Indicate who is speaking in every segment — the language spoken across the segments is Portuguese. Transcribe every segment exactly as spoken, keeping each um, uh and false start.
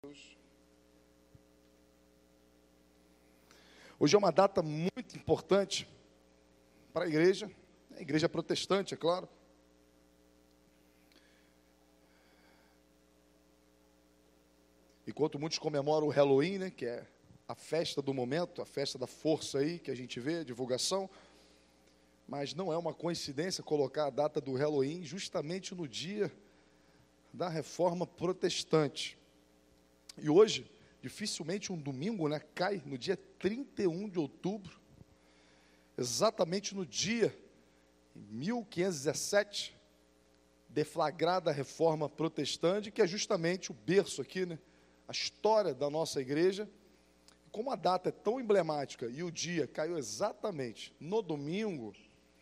Speaker 1: Deus. Hoje é uma data muito importante para a igreja, a igreja protestante, é claro. Enquanto muitos comemoram o Halloween, né, que é a festa do momento, a festa da força aí que a gente vê, a divulgação, mas não é uma coincidência colocar a data do Halloween justamente no dia da Reforma Protestante. E hoje, dificilmente um domingo, né, cai no dia trinta e um de outubro, exatamente no dia, em mil quinhentos e dezessete, deflagrada a Reforma Protestante, que é justamente o berço aqui, né, a história da nossa igreja. Como a data é tão emblemática e o dia caiu exatamente no domingo,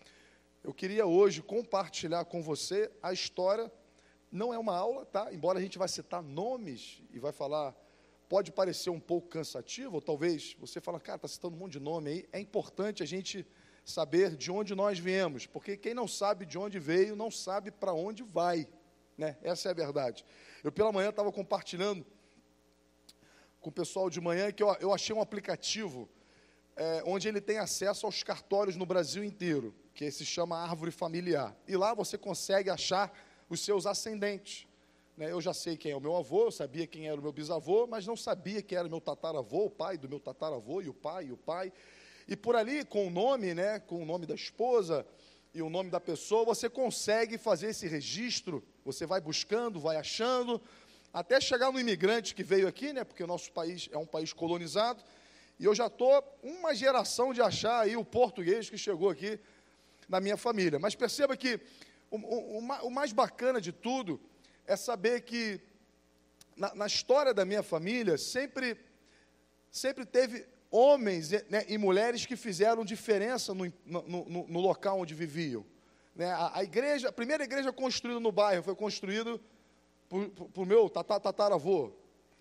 Speaker 1: eu queria hoje compartilhar com você a história. Não é uma aula, tá? Embora a gente vai citar nomes e vai falar, pode parecer um pouco cansativo, ou talvez você fala, cara, está citando um monte de nome aí. É importante a gente saber de onde nós viemos, porque quem não sabe de onde veio, não sabe para onde vai, né? Essa é a verdade. Eu pela manhã estava compartilhando com o pessoal de manhã que eu, eu achei um aplicativo é, onde ele tem acesso aos cartórios no Brasil inteiro, que se chama Árvore Familiar. E lá você consegue achar os seus ascendentes, né? Eu já sei quem é o meu avô, eu sabia quem era o meu bisavô, mas não sabia quem era o meu tataravô, o pai do meu tataravô, e o pai, e o pai. E por ali, com o nome, né, com o nome da esposa e o nome da pessoa, você consegue fazer esse registro, você vai buscando, vai achando, até chegar no imigrante que veio aqui, né, porque o nosso país é um país colonizado, e eu já estou uma geração de achar aí o português que chegou aqui na minha família. Mas perceba que O, o, o mais bacana de tudo é saber que na, na história da minha família sempre, sempre teve homens, né, e mulheres que fizeram diferença no, no, no, no local onde viviam, né? A, a igreja, a primeira igreja construída no bairro foi construída por, por, por meu tataravô.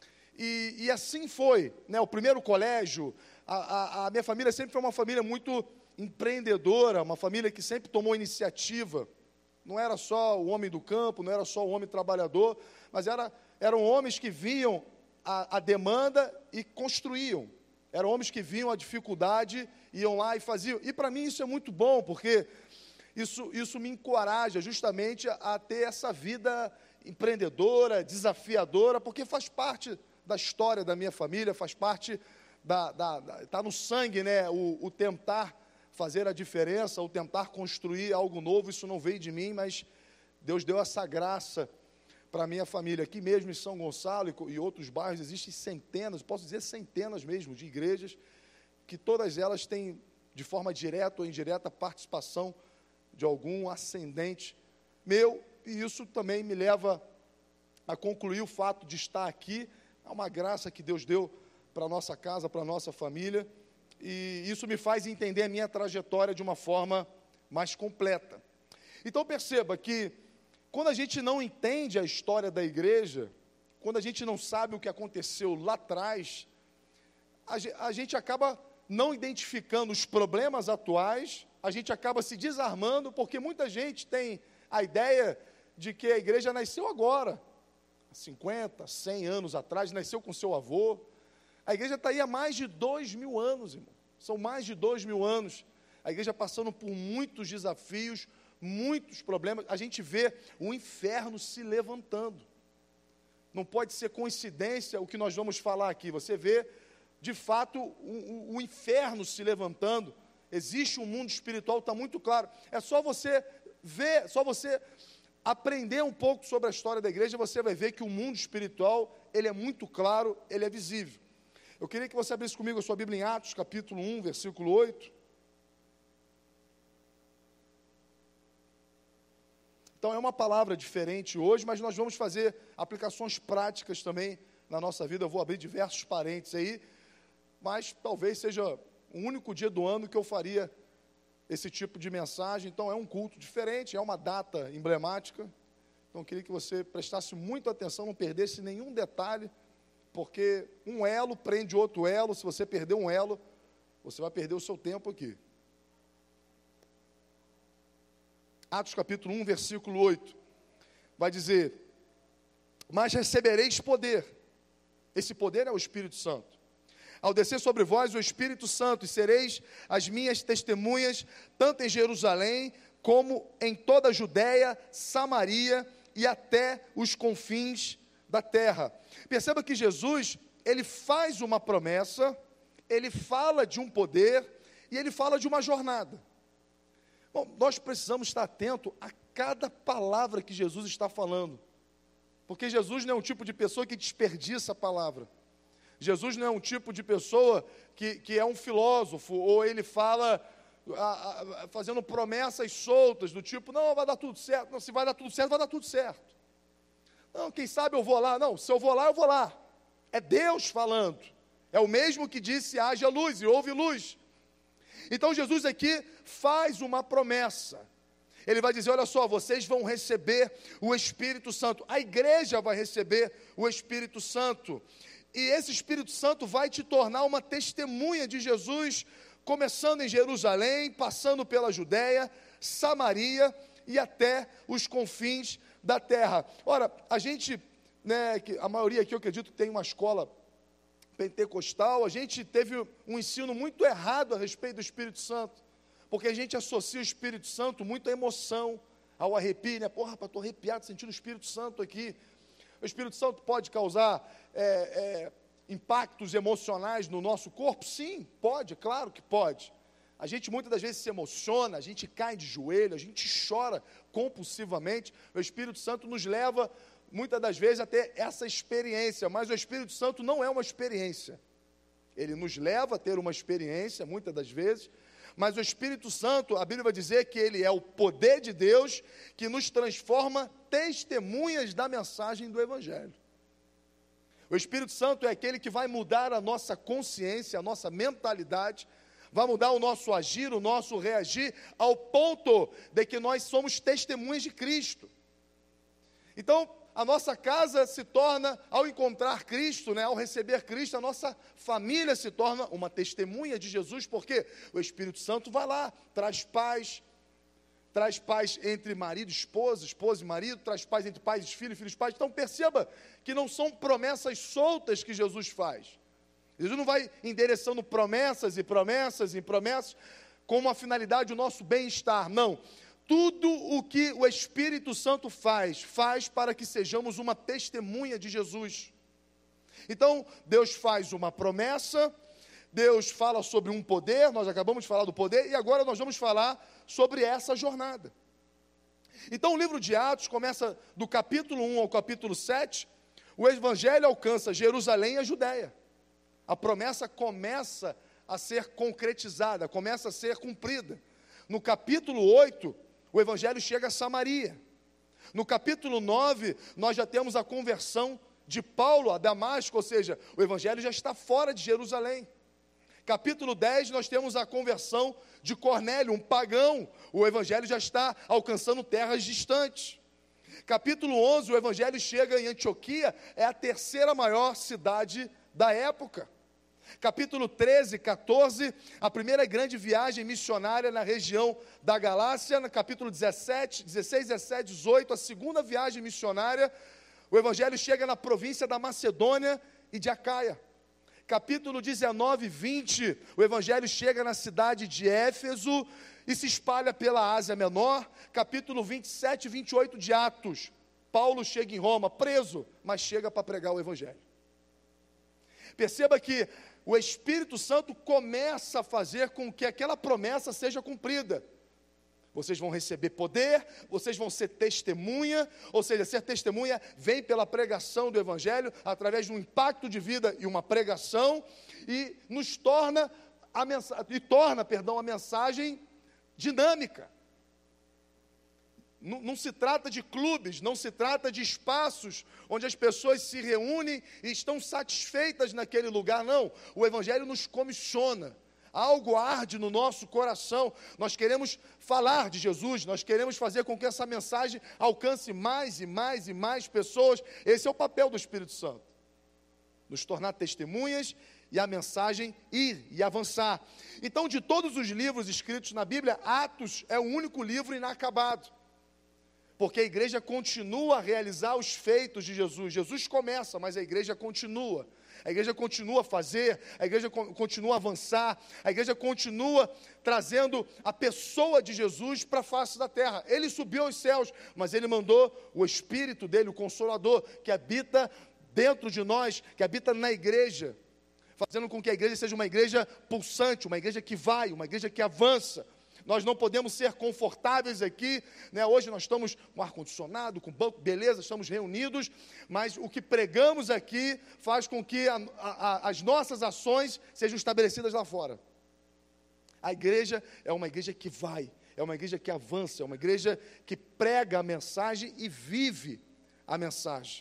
Speaker 1: E, e assim foi, né? O primeiro colégio, a, a, a minha família sempre foi uma família muito empreendedora, uma família que sempre tomou iniciativa. Não era só o homem do campo, não era só o homem trabalhador, mas era, eram homens que viam a, a demanda e construíam. Eram homens que viam a dificuldade, iam lá e faziam. E para mim isso é muito bom, porque isso, isso me encoraja justamente a, a ter essa vida empreendedora, desafiadora, porque faz parte da história da minha família, faz parte da... da, da está no sangue, né, o, o tentar fazer a diferença, ou tentar construir algo novo. Isso não veio de mim, mas Deus deu essa graça para a minha família. Aqui mesmo em São Gonçalo e, e outros bairros, existem centenas, posso dizer centenas mesmo, de igrejas, que todas elas têm, de forma direta ou indireta, participação de algum ascendente meu, e isso também me leva a concluir o fato de estar aqui. É uma graça que Deus deu para a nossa casa, para a nossa família, e isso me faz entender a minha trajetória de uma forma mais completa. Então perceba que quando a gente não entende a história da igreja, quando a gente não sabe o que aconteceu lá atrás, a gente acaba não identificando os problemas atuais, a gente acaba se desarmando, porque muita gente tem a ideia de que a igreja nasceu agora, há cinquenta, cem anos atrás, nasceu com seu avô. A igreja está aí há mais de dois mil anos, irmão. São mais de dois mil anos. A igreja passando por muitos desafios, muitos problemas. A gente vê o inferno se levantando. Não pode ser coincidência o que nós vamos falar aqui. Você vê, de fato, o, o, o inferno se levantando. Existe um mundo espiritual, está muito claro. É só você ver, só você aprender um pouco sobre a história da igreja, você vai ver que o mundo espiritual, ele é muito claro, ele é visível. Eu queria que você abrisse comigo a sua Bíblia em Atos, capítulo um, versículo oito. Então, é uma palavra diferente hoje, mas nós vamos fazer aplicações práticas também na nossa vida. Eu vou abrir diversos parênteses aí, mas talvez seja o único dia do ano que eu faria esse tipo de mensagem. Então, é um culto diferente, é uma data emblemática. Então, eu queria que você prestasse muita atenção, não perdesse nenhum detalhe, porque um elo prende outro elo. Se você perder um elo, você vai perder o seu tempo aqui. Atos capítulo um, versículo oito, vai dizer: mas recebereis poder, Esse poder é o Espírito Santo. Ao descer sobre vós o Espírito Santo, e sereis as minhas testemunhas, tanto em Jerusalém, como em toda a Judéia, Samaria e até os confins da terra. Perceba que Jesus, ele faz uma promessa, ele fala de um poder e ele fala de uma jornada. Bom, nós precisamos estar atentos a cada palavra que Jesus está falando, porque Jesus não é um tipo de pessoa que desperdiça a palavra. Jesus não é um tipo de pessoa que, que é um filósofo, ou ele fala a, a, fazendo promessas soltas, do tipo, não, vai dar tudo certo. Não, se vai dar tudo certo, vai dar tudo certo. Não, quem sabe eu vou lá. Não, se eu vou lá, eu vou lá. É Deus falando. É o mesmo que disse, haja luz, e houve luz. Então Jesus aqui faz uma promessa. Ele vai dizer, olha só, vocês vão receber o Espírito Santo. A igreja vai receber o Espírito Santo. E esse Espírito Santo vai te tornar uma testemunha de Jesus, começando em Jerusalém, passando pela Judéia, Samaria e até os confins da terra. Ora, a gente, né, que a maioria aqui eu acredito que tem uma escola pentecostal, a gente teve um ensino muito errado a respeito do Espírito Santo, porque a gente associa o Espírito Santo muito à emoção, ao arrepio, né? Porra, rapaz, estou arrepiado sentindo o Espírito Santo aqui. O Espírito Santo pode causar é, é, impactos emocionais no nosso corpo? Sim, pode, claro que pode. A gente muitas das vezes se emociona, a gente cai de joelho, a gente chora compulsivamente. O Espírito Santo nos leva, muitas das vezes, a ter essa experiência, mas o Espírito Santo não é uma experiência. Ele nos leva a ter uma experiência, muitas das vezes, mas o Espírito Santo, a Bíblia vai dizer que ele é o poder de Deus que nos transforma testemunhas da mensagem do Evangelho. O Espírito Santo é aquele que vai mudar a nossa consciência, a nossa mentalidade, vai mudar o nosso agir, o nosso reagir, ao ponto de que nós somos testemunhas de Cristo. Então, a nossa casa se torna, ao encontrar Cristo, né, ao receber Cristo, a nossa família se torna uma testemunha de Jesus, porque o Espírito Santo vai lá, traz paz, traz paz entre marido e esposa, esposa e marido, traz paz entre pais e filhos, filhos e pais. Então perceba que não são promessas soltas que Jesus faz. Jesus não vai endereçando promessas e promessas e promessas com uma finalidade, o nosso bem-estar, não. Tudo o que o Espírito Santo faz, faz para que sejamos uma testemunha de Jesus. Então, Deus faz uma promessa, Deus fala sobre um poder, nós acabamos de falar do poder, e agora nós vamos falar sobre essa jornada. Então, o livro de Atos começa do capítulo um ao capítulo sete, o Evangelho alcança Jerusalém e a Judéia. A promessa começa a ser concretizada, começa a ser cumprida. No capítulo oito, o Evangelho chega a Samaria. No capítulo nove, nós já temos a conversão de Paulo a Damasco, ou seja, o Evangelho já está fora de Jerusalém. Capítulo dez, nós temos a conversão de Cornélio, um pagão. O Evangelho já está alcançando terras distantes. Capítulo onze, o Evangelho chega em Antioquia, é a terceira maior cidade da época. Capítulo treze, quatorze, a primeira grande viagem missionária na região da Galácia. No capítulo dezessete, dezesseis, dezessete, dezoito, a segunda viagem missionária, o Evangelho chega na província da Macedônia e de Acaia. Capítulo dezenove e vinte, o Evangelho chega na cidade de Éfeso e se espalha pela Ásia Menor. Capítulo vinte e sete e vinte e oito de Atos, Paulo chega em Roma, preso, mas chega para pregar o Evangelho. Perceba que o Espírito Santo começa a fazer com que aquela promessa seja cumprida. Vocês vão receber poder, vocês vão ser testemunha, ou seja, ser testemunha vem pela pregação do Evangelho, através de um impacto de vida e uma pregação, e nos torna a mensagem, e torna, perdão, a mensagem dinâmica. Não, não se trata de clubes, não se trata de espaços onde as pessoas se reúnem e estão satisfeitas naquele lugar, não. O Evangelho nos comissiona, algo arde no nosso coração, nós queremos falar de Jesus, nós queremos fazer com que essa mensagem alcance mais e mais e mais pessoas. Esse é o papel do Espírito Santo, nos tornar testemunhas e a mensagem ir e avançar. Então, de todos os livros escritos na Bíblia, Atos é o único livro inacabado, porque a igreja continua a realizar os feitos de Jesus. Jesus começa, mas a igreja continua. a igreja continua a fazer, a igreja co- continua a avançar, a igreja continua trazendo a pessoa de Jesus para a face da terra. Ele subiu aos céus, mas ele mandou o Espírito dele, o Consolador, que habita dentro de nós, que habita na igreja, fazendo com que a igreja seja uma igreja pulsante, uma igreja que vai, uma igreja que avança. Nós não podemos ser confortáveis aqui, né? Hoje nós estamos com ar-condicionado, com banco, beleza, estamos reunidos, mas o que pregamos aqui faz com que a, a, as nossas ações sejam estabelecidas lá fora. A igreja é uma igreja que vai, é uma igreja que avança, é uma igreja que prega a mensagem e vive a mensagem.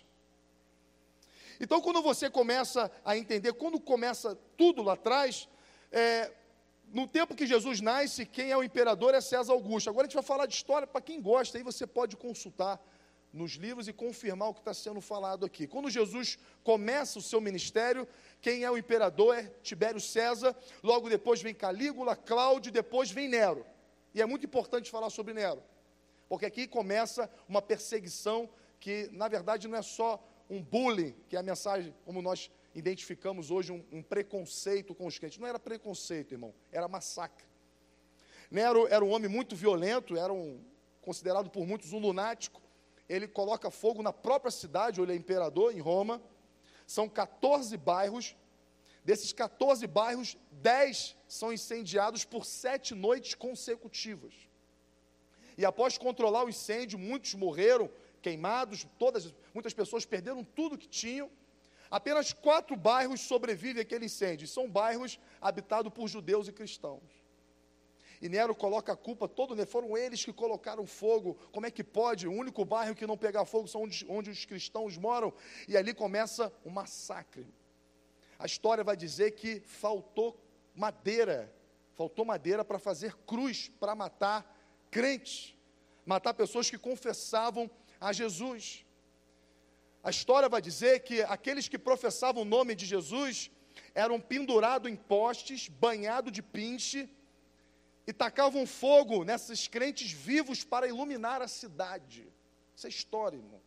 Speaker 1: Então, quando você começa a entender, quando começa tudo lá atrás, é, no tempo que Jesus nasce, quem é o imperador é César Augusto. Agora a gente vai falar de história, para quem gosta, aí você pode consultar nos livros e confirmar o que está sendo falado aqui. Quando Jesus começa o seu ministério, quem é o imperador é Tibério César, logo depois vem Calígula, Cláudio, depois vem Nero. E é muito importante falar sobre Nero, porque aqui começa uma perseguição que, na verdade, não é só um bullying, que é a mensagem, como nós identificamos hoje, um, um preconceito com os crentes. Não era preconceito, irmão, era massacre. Nero era um homem muito violento, era um, considerado por muitos um lunático. Ele coloca fogo na própria cidade, ele é imperador, em Roma. São quatorze bairros. Desses quatorze bairros, dez são incendiados por sete noites consecutivas. E após controlar o incêndio, muitos morreram queimados, todas, muitas pessoas perderam tudo que tinham. Apenas quatro bairros sobrevivem àquele incêndio. São bairros habitados por judeus e cristãos. E Nero coloca a culpa toda, foram eles que colocaram fogo. Como é que pode? O único bairro que não pegar fogo são onde, onde os cristãos moram. E ali começa um massacre. A história vai dizer que faltou madeira. Faltou madeira para fazer cruz, para matar crentes. Matar pessoas que confessavam a Jesus. A história vai dizer que aqueles que professavam o nome de Jesus eram pendurados em postes, banhados de pinche, e tacavam fogo nesses crentes vivos para iluminar a cidade. Isso é história, irmão.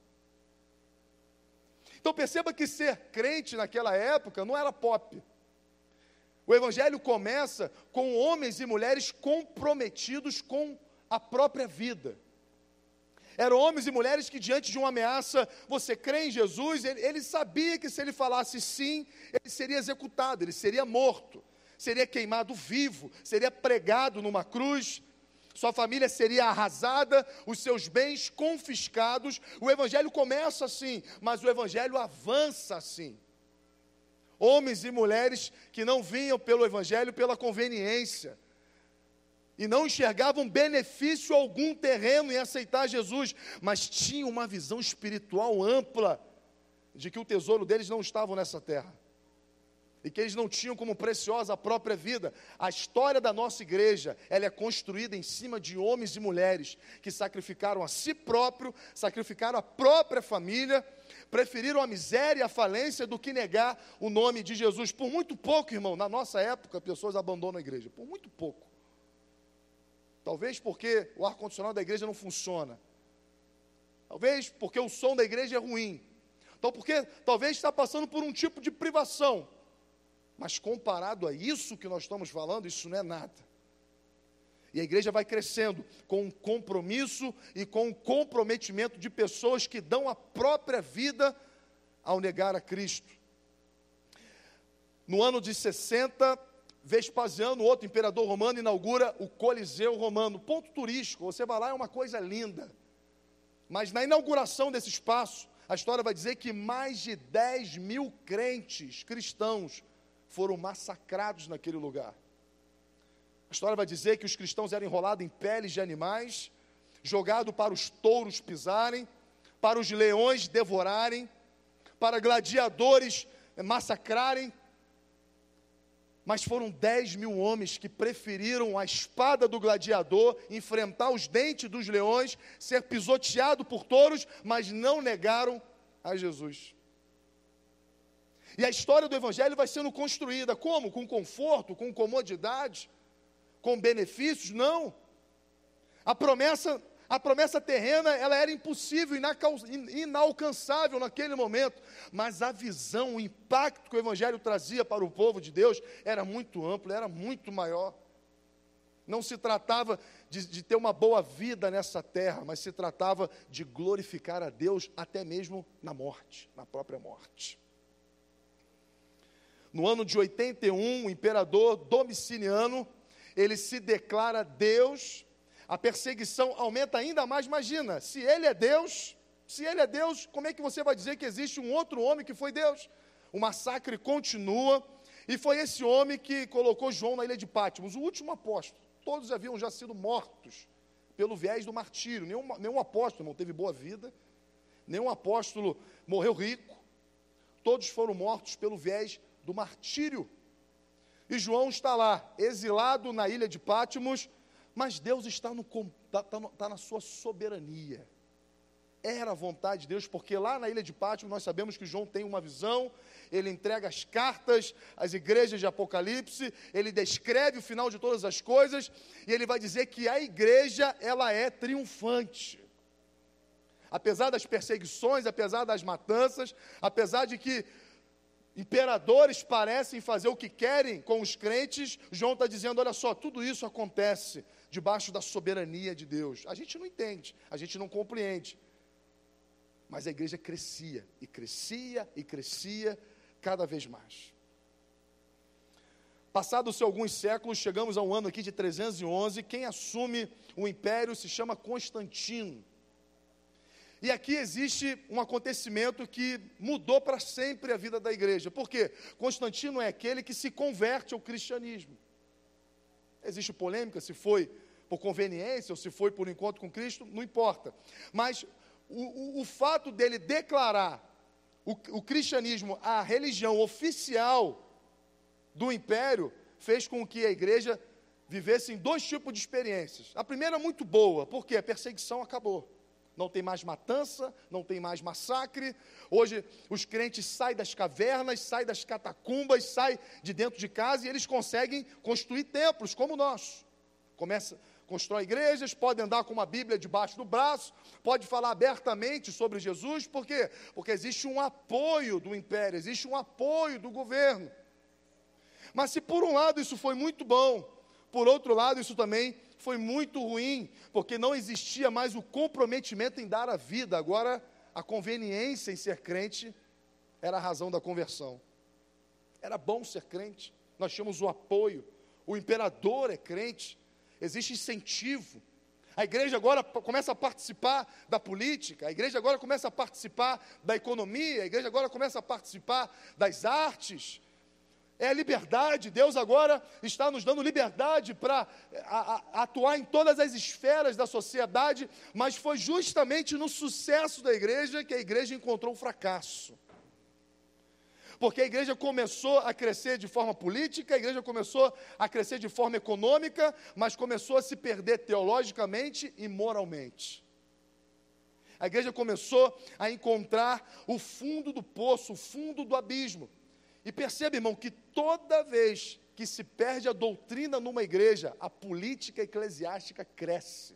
Speaker 1: Então perceba que ser crente naquela época não era pop. O evangelho começa com homens e mulheres comprometidos com a própria vida. Eram homens e mulheres que, diante de uma ameaça, você crê em Jesus, ele, ele sabia que se ele falasse sim, ele seria executado, ele seria morto, seria queimado vivo, seria pregado numa cruz, sua família seria arrasada, os seus bens confiscados. O evangelho começa assim, mas o evangelho avança assim. Homens e mulheres que não vinham pelo evangelho pela conveniência, e não enxergavam benefício algum terreno em aceitar Jesus, mas tinham uma visão espiritual ampla, de que o tesouro deles não estava nessa terra, e que eles não tinham como preciosa a própria vida. A história da nossa igreja, ela é construída em cima de homens e mulheres, que sacrificaram a si próprio, sacrificaram a própria família, preferiram a miséria e a falência do que negar o nome de Jesus. Por muito pouco, irmão, na nossa época, pessoas abandonam a igreja, por muito pouco. Talvez porque o ar-condicionado da igreja não funciona. Talvez porque o som da igreja é ruim. Então, porque talvez está passando por um tipo de privação. Mas comparado a isso que nós estamos falando, isso não é nada. E a igreja vai crescendo com um compromisso e com um comprometimento de pessoas que dão a própria vida ao negar a Cristo. No ano de sessenta, Vespasiano, outro imperador romano, inaugura o Coliseu Romano, ponto turístico. Você vai lá, é uma coisa linda. Mas na inauguração desse espaço, a história vai dizer que mais de dez mil crentes cristãos foram massacrados naquele lugar. A história vai dizer que os cristãos eram enrolados em peles de animais, jogados para os touros pisarem, para os leões devorarem, para gladiadores massacrarem. Mas foram dez mil homens que preferiram a espada do gladiador, enfrentar os dentes dos leões, ser pisoteado por touros, mas não negaram a Jesus. E a história do evangelho vai sendo construída, como? Com conforto, com comodidade, com benefícios? Não. A promessa A promessa terrena, ela era impossível, inalcançável naquele momento, mas a visão, o impacto que o Evangelho trazia para o povo de Deus era muito amplo, era muito maior. Não se tratava de, de ter uma boa vida nessa terra, mas se tratava de glorificar a Deus até mesmo na morte, na própria morte. No ano de oitenta e um, o imperador Domiciano, ele se declara Deus. A perseguição aumenta ainda mais. Imagina, se ele é Deus, se ele é Deus, como é que você vai dizer que existe um outro homem que foi Deus? O massacre continua, e foi esse homem que colocou João na ilha de Patmos, o último apóstolo. Todos haviam já sido mortos pelo viés do martírio. Nenhum, nenhum apóstolo não teve boa vida, nenhum apóstolo morreu rico. Todos foram mortos pelo viés do martírio. E João está lá, exilado na ilha de Patmos, mas Deus está, no, está, está na sua soberania. Era a vontade de Deus, porque lá na ilha de Patmos nós sabemos que João tem uma visão, ele entrega as cartas às igrejas de Apocalipse, ele descreve o final de todas as coisas, e ele vai dizer que a igreja, ela é triunfante. Apesar das perseguições, apesar das matanças, apesar de que imperadores parecem fazer o que querem com os crentes, João está dizendo, olha só, tudo isso acontece debaixo da soberania de Deus. A gente não entende, a gente não compreende, mas a igreja crescia, e crescia, e crescia, cada vez mais. Passados alguns séculos, chegamos a um ano aqui de trezentos e onze, quem assume o império se chama Constantino. E aqui existe um acontecimento que mudou para sempre a vida da igreja. Por quê? Constantino é aquele que se converte ao cristianismo. Existe polêmica se foi por conveniência ou se foi por encontro com Cristo, não importa. Mas o, o, o fato dele declarar o, o cristianismo a religião oficial do império fez com que a igreja vivesse em dois tipos de experiências. A primeira muito boa, porque a perseguição acabou. Não tem mais matança, não tem mais massacre. Hoje os crentes saem das cavernas, saem das catacumbas, saem de dentro de casa e eles conseguem construir templos como o nosso. Começa, constrói igrejas, pode andar com uma Bíblia debaixo do braço, pode falar abertamente sobre Jesus. Por quê? Porque existe um apoio do império, existe um apoio do governo. Mas se por um lado isso foi muito bom, por outro lado isso também foi muito ruim, porque não existia mais o comprometimento em dar a vida. Agora, a conveniência em ser crente era a razão da conversão. Era bom ser crente, nós tínhamos o apoio, o imperador é crente, existe incentivo. A igreja agora começa a participar da política, a igreja agora começa a participar da economia, a igreja agora começa a participar das artes. É a liberdade. Deus agora está nos dando liberdade para atuar em todas as esferas da sociedade, mas foi justamente no sucesso da igreja que a igreja encontrou um fracasso. Porque a igreja começou a crescer de forma política, a igreja começou a crescer de forma econômica, mas começou a se perder teologicamente e moralmente. A igreja começou a encontrar o fundo do poço, o fundo do abismo. E perceba, irmão, que toda vez que se perde a doutrina numa igreja, a política eclesiástica cresce.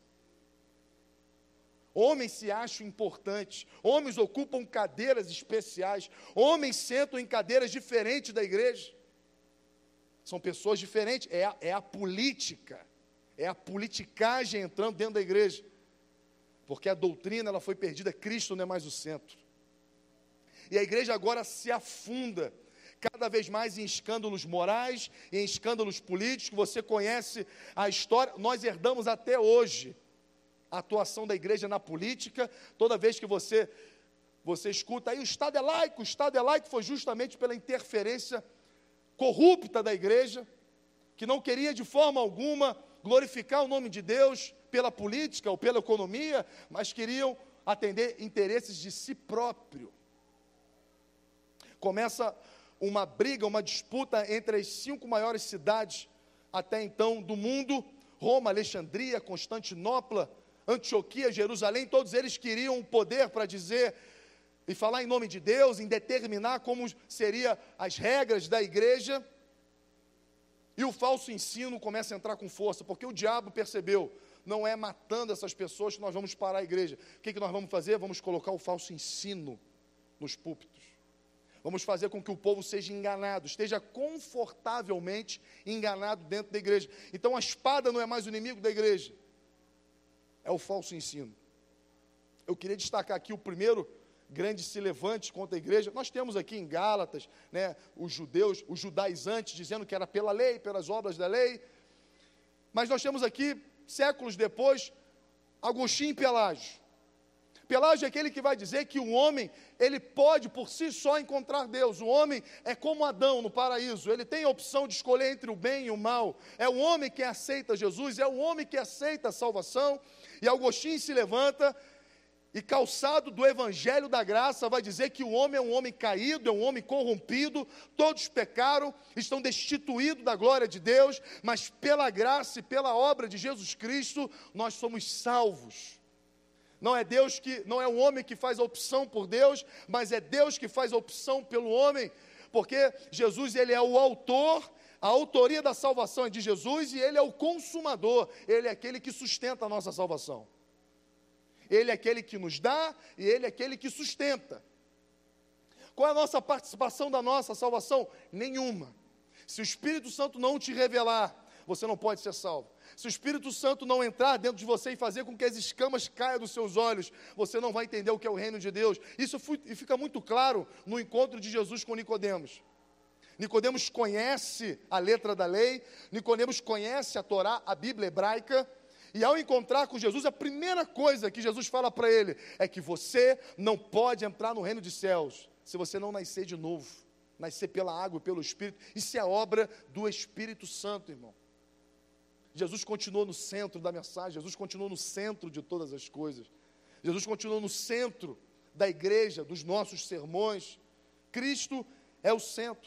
Speaker 1: Homens se acham importantes, homens ocupam cadeiras especiais, homens sentam em cadeiras diferentes da igreja. São pessoas diferentes, é a, é a política, é a politicagem entrando dentro da igreja. Porque a doutrina ela foi perdida, Cristo não é mais o centro. E a igreja agora se afunda cada vez mais em escândalos morais, em escândalos políticos. Você conhece a história, nós herdamos até hoje a atuação da igreja na política. Toda vez que você, você escuta aí, o Estado é laico, o Estado é laico, foi justamente pela interferência corrupta da igreja, que não queria de forma alguma glorificar o nome de Deus pela política ou pela economia, mas queriam atender interesses de si próprio. Começa uma briga, uma disputa entre as cinco maiores cidades até então do mundo, Roma, Alexandria, Constantinopla, Antioquia, Jerusalém. Todos eles queriam o poder para dizer e falar em nome de Deus, em determinar como seriam as regras da igreja. E o falso ensino começa a entrar com força, porque o diabo percebeu, não é matando essas pessoas que nós vamos parar a igreja. O que, que nós vamos fazer? Vamos colocar o falso ensino nos púlpitos. Vamos fazer com que o povo seja enganado, esteja confortavelmente enganado dentro da igreja. Então a espada não é mais o inimigo da igreja, é o falso ensino. Eu queria destacar aqui o primeiro grande se levante contra a igreja. Nós temos aqui em Gálatas, né, os judeus, os judaizantes, dizendo que era pela lei, pelas obras da lei. Mas nós temos aqui, séculos depois, Agostinho e Pelágio. Pelágio é aquele que vai dizer que o homem, ele pode por si só encontrar Deus. O homem é como Adão no paraíso, ele tem a opção de escolher entre o bem e o mal. É o homem que aceita Jesus, é o homem que aceita a salvação. E Agostinho se levanta e, calçado do evangelho da graça, vai dizer que o homem é um homem caído, é um homem corrompido, todos pecaram, estão destituídos da glória de Deus, mas pela graça e pela obra de Jesus Cristo, nós somos salvos. Não é Deus que, não é o homem que faz a opção por Deus, mas é Deus que faz a opção pelo homem, porque Jesus, ele é o autor, a autoria da salvação é de Jesus, e ele é o consumador, ele é aquele que sustenta a nossa salvação. Ele é aquele que nos dá, e ele é aquele que sustenta. Qual é a nossa participação da nossa salvação? Nenhuma. Se o Espírito Santo não te revelar, você não pode ser salvo. Se o Espírito Santo não entrar dentro de você e fazer com que as escamas caiam dos seus olhos, você não vai entender o que é o reino de Deus. Isso fica muito claro no encontro de Jesus com Nicodemos. Nicodemos conhece a letra da lei, Nicodemos conhece a Torá, a Bíblia hebraica, e ao encontrar com Jesus, a primeira coisa que Jesus fala para ele é que você não pode entrar no reino dos céus se você não nascer de novo, nascer pela água e pelo Espírito. Isso é obra do Espírito Santo, irmão. Jesus continuou no centro da mensagem, Jesus continuou no centro de todas as coisas, Jesus continuou no centro da igreja, dos nossos sermões. Cristo é o centro.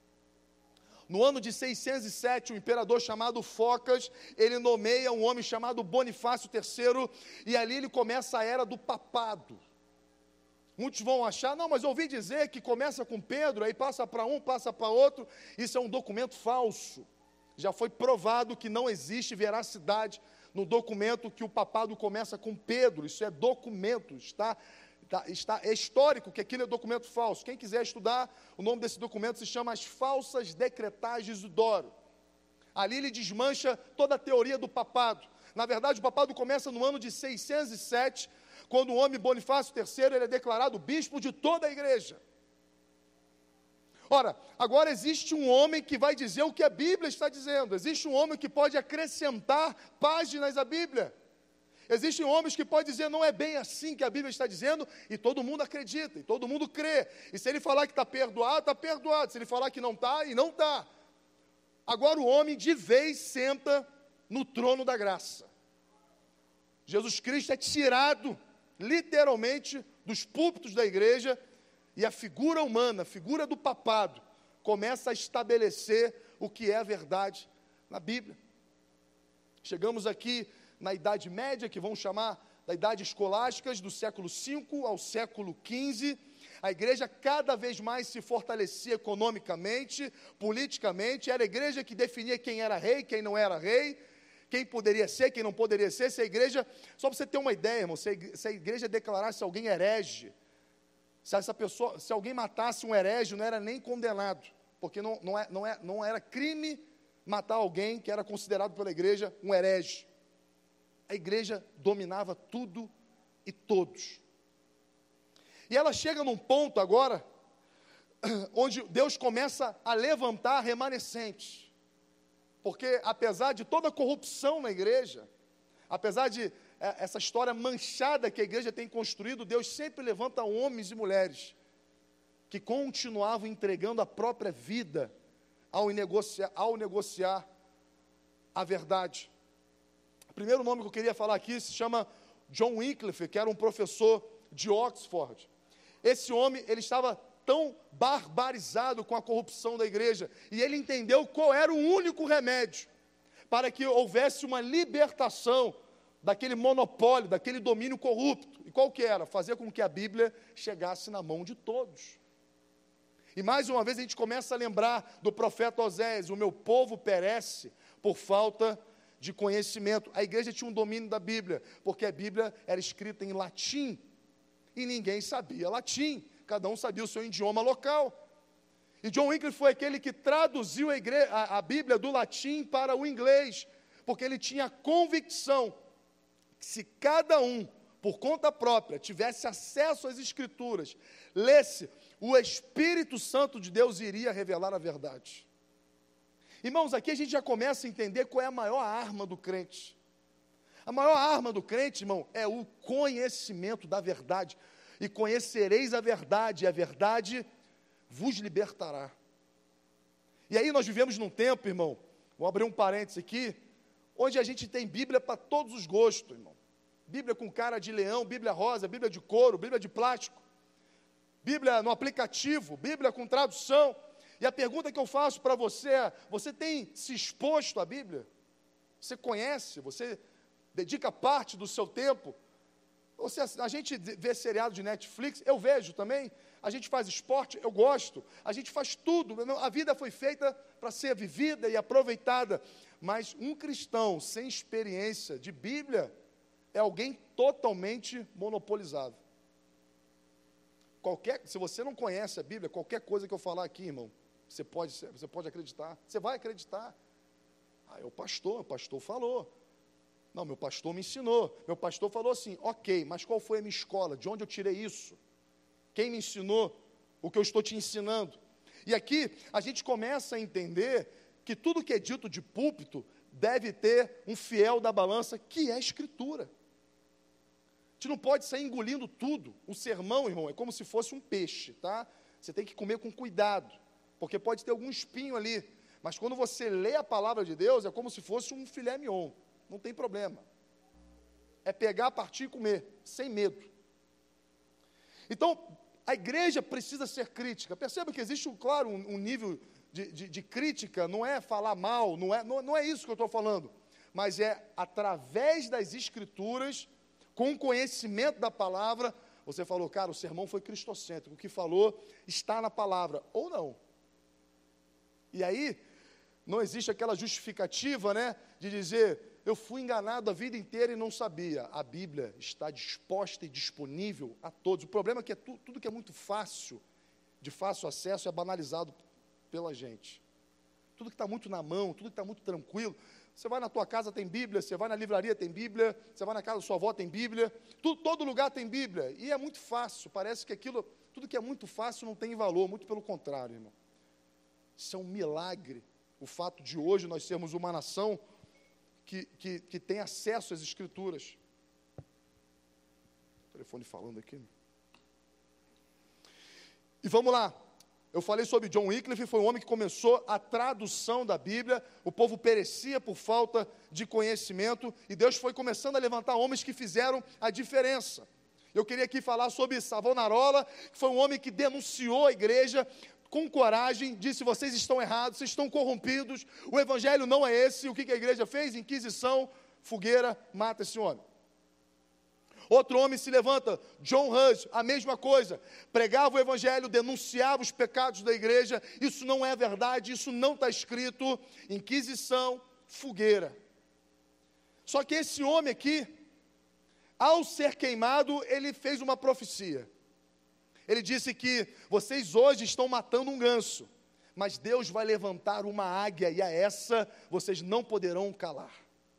Speaker 1: No ano de seiscentos e sete, um imperador chamado Focas, ele nomeia um homem chamado Bonifácio terceiro, e ali ele começa a era do papado. Muitos vão achar, não, mas eu ouvi dizer que começa com Pedro, aí passa para um, passa para outro. Isso é um documento falso. Já foi provado que não existe veracidade no documento que o papado começa com Pedro. Isso é documento, está, está, está, é histórico que aquilo é documento falso. Quem quiser estudar, o nome desse documento se chama As Falsas Decretagens de Doro. Ali ele desmancha toda a teoria do papado. Na verdade, o papado começa no ano de seiscentos e sete, quando o homem Bonifácio terceiro ele é declarado bispo de toda a igreja. Ora, agora existe um homem que vai dizer o que a Bíblia está dizendo. Existe um homem que pode acrescentar páginas à Bíblia. Existem homens que podem dizer, não é bem assim que a Bíblia está dizendo, e todo mundo acredita, e todo mundo crê. E se ele falar que está perdoado, está perdoado. Se ele falar que não está, e não está. Agora o homem de vez senta no trono da graça. Jesus Cristo é tirado, literalmente, dos púlpitos da igreja, e a figura humana, a figura do papado, começa a estabelecer o que é a verdade na Bíblia. Chegamos aqui na Idade Média, que vamos chamar da Idade Escolástica, do século cinco ao século quinze. A igreja cada vez mais se fortalecia economicamente, politicamente. Era a igreja que definia quem era rei, quem não era rei, quem poderia ser, quem não poderia ser. Se a igreja, só para você ter uma ideia, irmão, se a igreja, se a igreja declarasse alguém herege, Se, essa pessoa, se alguém matasse um herege, não era nem condenado, porque não, não, é, não, é, não era crime matar alguém que era considerado pela igreja um herege. A igreja dominava tudo e todos. E ela chega num ponto agora, onde Deus começa a levantar remanescentes, porque apesar de toda a corrupção na igreja, apesar de essa história manchada que a igreja tem construído, Deus sempre levanta homens e mulheres que continuavam entregando a própria vida ao negociar, ao negociar a verdade. O primeiro nome que eu queria falar aqui se chama John Wycliffe, que era um professor de Oxford. Esse homem, ele estava tão barbarizado com a corrupção da igreja, e ele entendeu qual era o único remédio para que houvesse uma libertação daquele monopólio, daquele domínio corrupto. E qual que era? Fazer com que a Bíblia chegasse na mão de todos. E mais uma vez a gente começa a lembrar do profeta Oséias: o meu povo perece por falta de conhecimento. A igreja tinha um domínio da Bíblia, porque a Bíblia era escrita em latim, e ninguém sabia latim, cada um sabia o seu idioma local. E John Wycliffe foi aquele que traduziu a, igreja, a, a Bíblia do latim para o inglês, porque ele tinha a convicção que se cada um, por conta própria, tivesse acesso às Escrituras, lesse, o Espírito Santo de Deus iria revelar a verdade. Irmãos, aqui a gente já começa a entender qual é a maior arma do crente. A maior arma do crente, irmão, é o conhecimento da verdade. E conhecereis a verdade, e a verdade vos libertará. E aí nós vivemos num tempo, irmão, vou abrir um parênteses aqui, onde a gente tem Bíblia para todos os gostos, irmão. Bíblia com cara de leão, Bíblia rosa, Bíblia de couro, Bíblia de plástico, Bíblia no aplicativo, Bíblia com tradução. E a pergunta que eu faço para você é, você tem se exposto à Bíblia? Você conhece? Você dedica parte do seu tempo? Você, a gente vê seriado de Netflix, eu vejo também. A gente faz esporte, eu gosto. A gente faz tudo. A vida foi feita para ser vivida e aproveitada. Mas um cristão sem experiência de Bíblia é alguém totalmente monopolizado. Qualquer, se você não conhece a Bíblia, qualquer coisa que eu falar aqui, irmão, você pode, você pode acreditar. Você vai acreditar. Ah, é o pastor, o pastor falou. Não, meu pastor me ensinou. Meu pastor falou assim, ok, mas qual foi a minha escola? De onde eu tirei isso? Quem me ensinou o que eu estou te ensinando? E aqui a gente começa a entender que tudo que é dito de púlpito deve ter um fiel da balança, que é a Escritura. A gente não pode sair engolindo tudo. O sermão, irmão, é como se fosse um peixe, tá? Você tem que comer com cuidado, porque pode ter algum espinho ali. Mas quando você lê a palavra de Deus, é como se fosse um filé mignon. Não tem problema. É pegar, partir e comer, sem medo. Então, a igreja precisa ser crítica. Perceba que existe, claro, um, um nível de, de, de crítica, não é falar mal, não é, não, não é isso que eu estou falando, mas é através das Escrituras, com o conhecimento da palavra. Você falou, cara, o sermão foi cristocêntrico, o que falou está na palavra, ou não. E aí, não existe aquela justificativa, né, de dizer, eu fui enganado a vida inteira e não sabia. A Bíblia está disposta e disponível a todos. O problema é que é tu, tudo que é muito fácil, de fácil acesso, é banalizado pela gente. Tudo que está muito na mão, tudo que está muito tranquilo. Você vai na tua casa, tem Bíblia. Você vai na livraria, tem Bíblia. Você vai na casa da sua avó, tem Bíblia. Tudo, todo lugar tem Bíblia. E é muito fácil. Parece que aquilo, tudo que é muito fácil não tem valor. Muito pelo contrário, irmão. Isso é um milagre. O fato de hoje nós sermos uma nação que, que, que tem acesso às Escrituras. O telefone falando aqui. E vamos lá. Eu falei sobre John Wycliffe, foi um homem que começou a tradução da Bíblia. O povo perecia por falta de conhecimento, e Deus foi começando a levantar homens que fizeram a diferença. Eu queria aqui falar sobre Savonarola, que foi um homem que denunciou a igreja com coragem, disse, vocês estão errados, vocês estão corrompidos, o evangelho não é esse. O que que a igreja fez? Inquisição, fogueira, mata esse homem. Outro homem se levanta, John Hus, a mesma coisa, pregava o evangelho, denunciava os pecados da igreja. Isso não é verdade, isso não está escrito. Inquisição, fogueira. Só que esse homem aqui, ao ser queimado, ele fez uma profecia. Ele disse que vocês hoje estão matando um ganso, mas Deus vai levantar uma águia, e a essa vocês não poderão calar.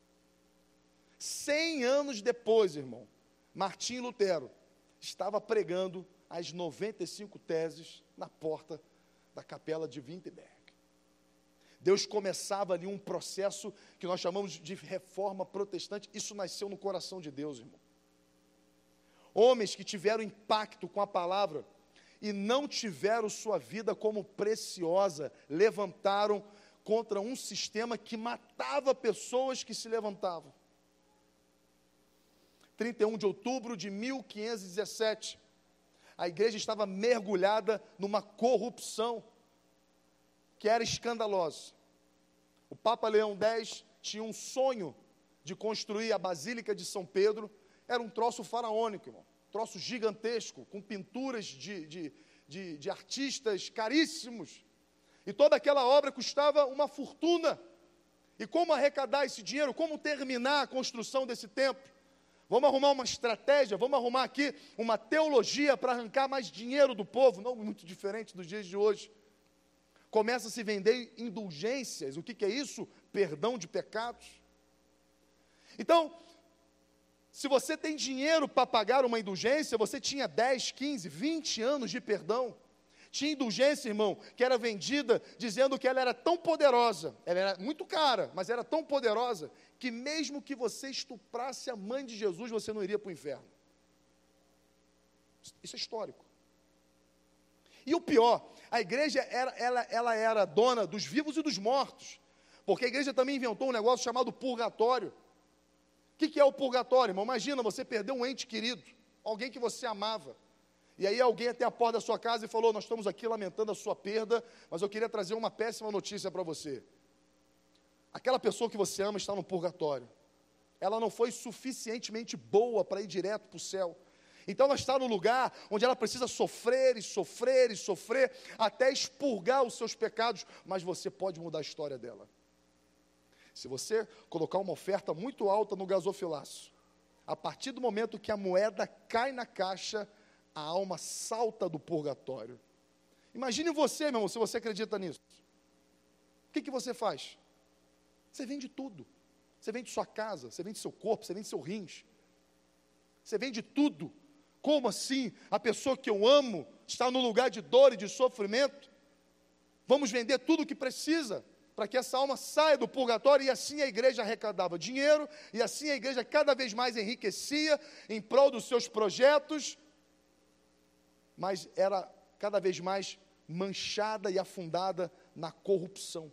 Speaker 1: Cem anos depois, irmão, Martim Lutero estava pregando as noventa e cinco teses na porta da capela de Wittenberg. Deus começava ali um processo que nós chamamos de reforma protestante. Isso nasceu no coração de Deus, irmão. Homens que tiveram impacto com a palavra e não tiveram sua vida como preciosa, levantaram contra um sistema que matava pessoas que se levantavam. trinta e um de outubro de mil quinhentos e dezessete, a igreja estava mergulhada numa corrupção que era escandalosa. O Papa Leão X tinha um sonho de construir a Basílica de São Pedro. Era um troço faraônico, irmão, troço gigantesco, com pinturas de, de, de, de artistas caríssimos. E toda aquela obra custava uma fortuna. E como arrecadar esse dinheiro? Como terminar a construção desse templo? Vamos arrumar uma estratégia, vamos arrumar aqui uma teologia para arrancar mais dinheiro do povo, não muito diferente dos dias de hoje. Começa a se vender indulgências. O que, que é isso? Perdão de pecados. Então, se você tem dinheiro para pagar uma indulgência, você tinha dez, quinze, vinte anos de perdão. Tinha indulgência, irmão, que era vendida dizendo que ela era tão poderosa, ela era muito cara, mas era tão poderosa, que mesmo que você estuprasse a mãe de Jesus, você não iria para o inferno. Isso é histórico. E o pior, a igreja era, ela, ela era dona dos vivos e dos mortos, porque a igreja também inventou um negócio chamado purgatório. O que, que é o purgatório, irmão? Imagina, você perdeu um ente querido, alguém que você amava, e aí alguém até a porta da sua casa e falou, nós estamos aqui lamentando a sua perda, mas eu queria trazer uma péssima notícia para você. Aquela pessoa que você ama está no purgatório. Ela não foi suficientemente boa para ir direto para o céu. Então ela está no lugar onde ela precisa sofrer e sofrer e sofrer, até expurgar os seus pecados, mas você pode mudar a história dela. Se você colocar uma oferta muito alta no gasofilaço, a partir do momento que a moeda cai na caixa, a alma salta do purgatório. Imagine você, meu irmão, se você acredita nisso. O que, que você faz? Você vende tudo. Você vende sua casa, você vende seu corpo, você vende seu rins. Você vende tudo. Como assim? A pessoa que eu amo está no lugar de dor e de sofrimento? Vamos vender tudo o que precisa para que essa alma saia do purgatório, e assim a igreja arrecadava dinheiro, e assim a igreja cada vez mais enriquecia em prol dos seus projetos, mas era cada vez mais manchada e afundada na corrupção.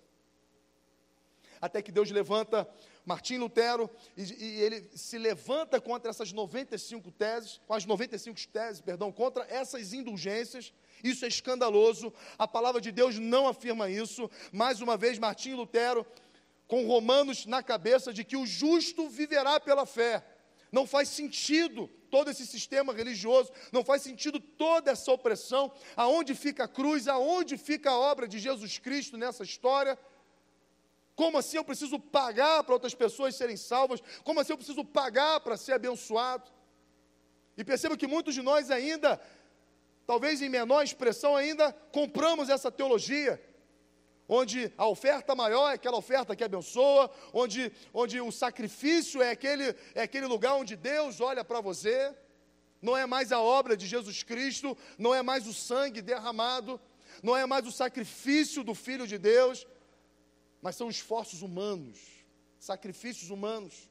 Speaker 1: Até que Deus levanta Martim Lutero, e, e ele se levanta contra essas noventa e cinco teses, com as noventa e cinco teses, perdão, contra essas indulgências. Isso é escandaloso, a palavra de Deus não afirma isso. Mais uma vez, Martim Lutero, com Romanos na cabeça, de que o justo viverá pela fé. Não faz sentido todo esse sistema religioso, não faz sentido toda essa opressão. Aonde fica a cruz, aonde fica a obra de Jesus Cristo nessa história? Como assim eu preciso pagar para outras pessoas serem salvas? Como assim eu preciso pagar para ser abençoado? E perceba que muitos de nós ainda, talvez em menor expressão ainda, compramos essa teologia, onde a oferta maior é aquela oferta que abençoa, onde, onde o sacrifício é aquele, é aquele lugar onde Deus olha para você, não é mais a obra de Jesus Cristo, não é mais o sangue derramado, não é mais o sacrifício do Filho de Deus, mas são esforços humanos, sacrifícios humanos.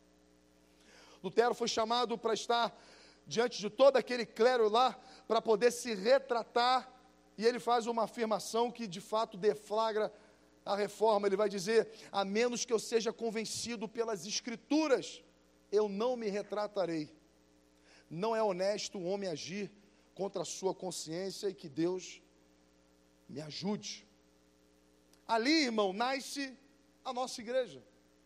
Speaker 1: Lutero foi chamado para estar diante de todo aquele clero lá, para poder se retratar, e ele faz uma afirmação que de fato deflagra a reforma. Ele vai dizer, a menos que eu seja convencido pelas Escrituras, eu não me retratarei. Não é honesto o homem agir contra a sua consciência, e que Deus me ajude. Ali, irmão, nasce a nossa igreja,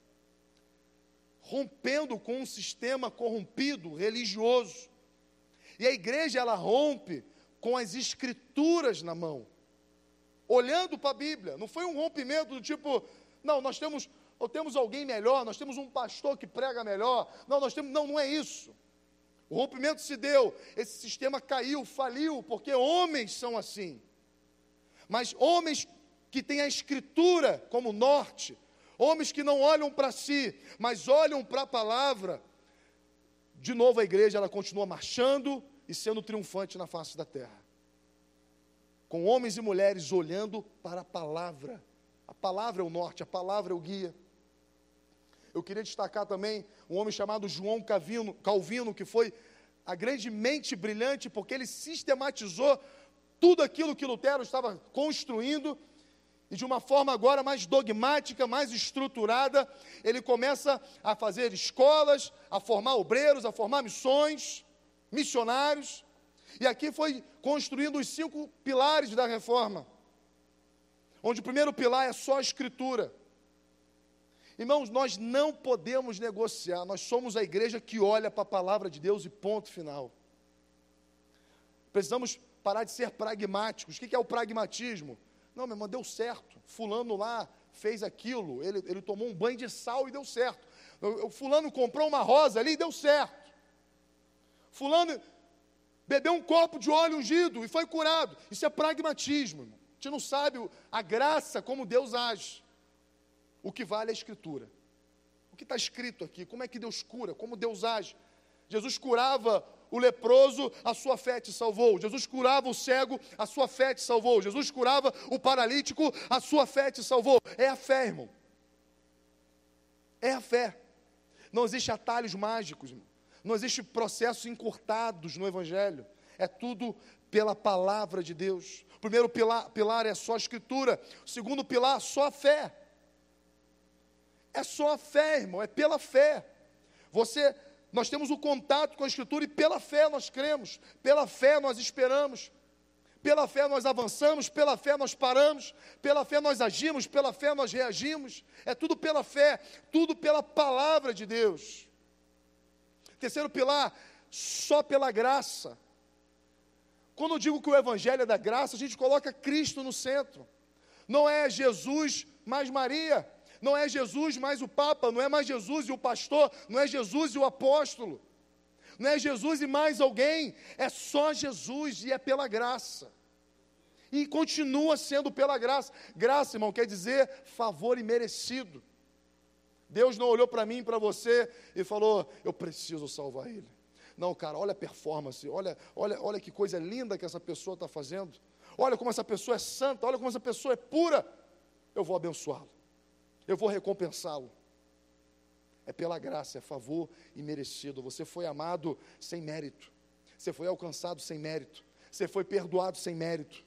Speaker 1: rompendo com um sistema corrompido, religioso. E a igreja, ela rompe com as Escrituras na mão, olhando para a Bíblia. Não foi um rompimento do tipo, não, nós temos, ou temos alguém melhor, nós temos um pastor que prega melhor, não, nós temos, não, não é isso. O rompimento se deu, esse sistema caiu, faliu, porque homens são assim. Mas homens que têm a Escritura como norte, homens que não olham para si, mas olham para a palavra. De novo a igreja, ela continua marchando e sendo triunfante na face da terra, com homens e mulheres olhando para a palavra. A palavra é o norte, a palavra é o guia. Eu queria destacar também um homem chamado João Calvino, Calvino, que foi a grande mente brilhante, porque ele sistematizou tudo aquilo que Lutero estava construindo, e de uma forma agora mais dogmática, mais estruturada. Ele começa a fazer escolas, a formar obreiros, a formar missões, missionários, e aqui foi construindo os cinco pilares da reforma, onde o primeiro pilar é só a Escritura. Irmãos, nós não podemos negociar, nós somos a igreja que olha para a palavra de Deus e ponto final. Precisamos parar de ser pragmáticos. O que é o pragmatismo? Não, meu irmão, deu certo, fulano lá fez aquilo, ele, ele tomou um banho de sal e deu certo. O, o fulano comprou uma rosa ali e deu certo. Fulano bebeu um copo de óleo ungido e foi curado. Isso é pragmatismo, irmão. A gente não sabe a graça, como Deus age. O que vale é a Escritura. O que está escrito aqui, como é que Deus cura, como Deus age. Jesus curava o leproso, a sua fé te salvou. Jesus curava o cego, a sua fé te salvou. Jesus curava o paralítico, a sua fé te salvou. É a fé, irmão. É a fé. Não existe atalhos mágicos, irmão. Não existe processos encurtados no Evangelho. É tudo pela palavra de Deus. O primeiro pilar, pilar é só a Escritura. O segundo pilar, só a fé. É só a fé, irmão, é pela fé. Você, nós temos o contato com a Escritura e pela fé nós cremos, pela fé nós esperamos, pela fé nós avançamos, pela fé nós paramos, pela fé nós agimos, pela fé nós reagimos. É tudo pela fé, tudo pela palavra de Deus. Terceiro pilar, só pela graça. Quando eu digo que o Evangelho é da graça, a gente coloca Cristo no centro. Não é Jesus mais Maria. Não é Jesus mais o Papa, não é mais Jesus e o pastor, não é Jesus e o apóstolo, não é Jesus e mais alguém, é só Jesus e é pela graça. E continua sendo pela graça. Graça, irmão, quer dizer favor imerecido. Deus não olhou para mim e para você e falou, eu preciso salvar ele. Não, cara, olha a performance, olha, olha, olha que coisa linda que essa pessoa está fazendo. Olha como essa pessoa é santa, olha como essa pessoa é pura. Eu vou abençoá-lo. Eu vou recompensá-lo. É pela graça, é favor imerecido. Você foi amado sem mérito. Você foi alcançado sem mérito. Você foi perdoado sem mérito.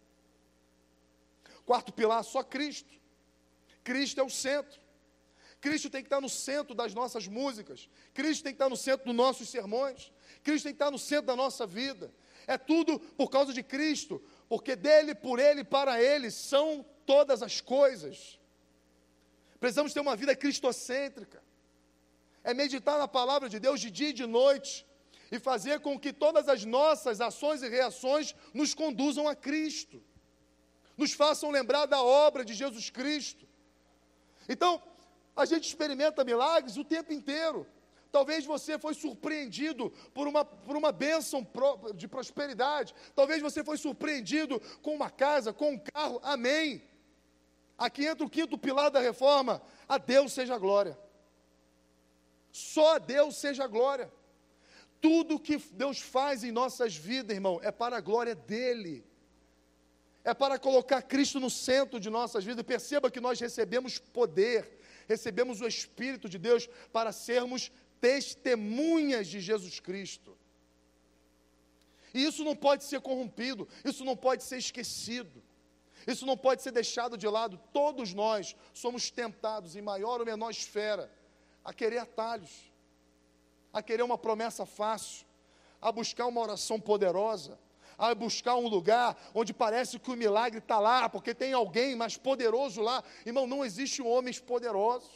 Speaker 1: Quarto pilar, só Cristo. Cristo é o centro. Cristo tem que estar no centro das nossas músicas. Cristo tem que estar no centro dos nossos sermões. Cristo tem que estar no centro da nossa vida. É tudo por causa de Cristo. Porque dele, por ele, para ele são todas as coisas. Precisamos ter uma vida cristocêntrica. É meditar na palavra de Deus de dia e de noite. E fazer com que todas as nossas ações e reações nos conduzam a Cristo. Nos façam lembrar da obra de Jesus Cristo. Então, a gente experimenta milagres o tempo inteiro. Talvez você foi surpreendido por uma, por uma bênção de prosperidade. Talvez você foi surpreendido com uma casa, com um carro. Amém. Aqui entra o quinto pilar da reforma. A Deus seja a glória. Só a Deus seja a glória. Tudo que Deus faz em nossas vidas, irmão, é para a glória dEle. É para colocar Cristo no centro de nossas vidas. Perceba que nós recebemos poder, recebemos o Espírito de Deus para sermos testemunhas de Jesus Cristo. E isso não pode ser corrompido, isso não pode ser esquecido. Isso não pode ser deixado de lado. Todos nós somos tentados, em maior ou menor esfera, a querer atalhos, a querer uma promessa fácil, a buscar uma oração poderosa, a buscar um lugar onde parece que o milagre está lá, porque tem alguém mais poderoso lá. Irmão, não existe homens poderosos.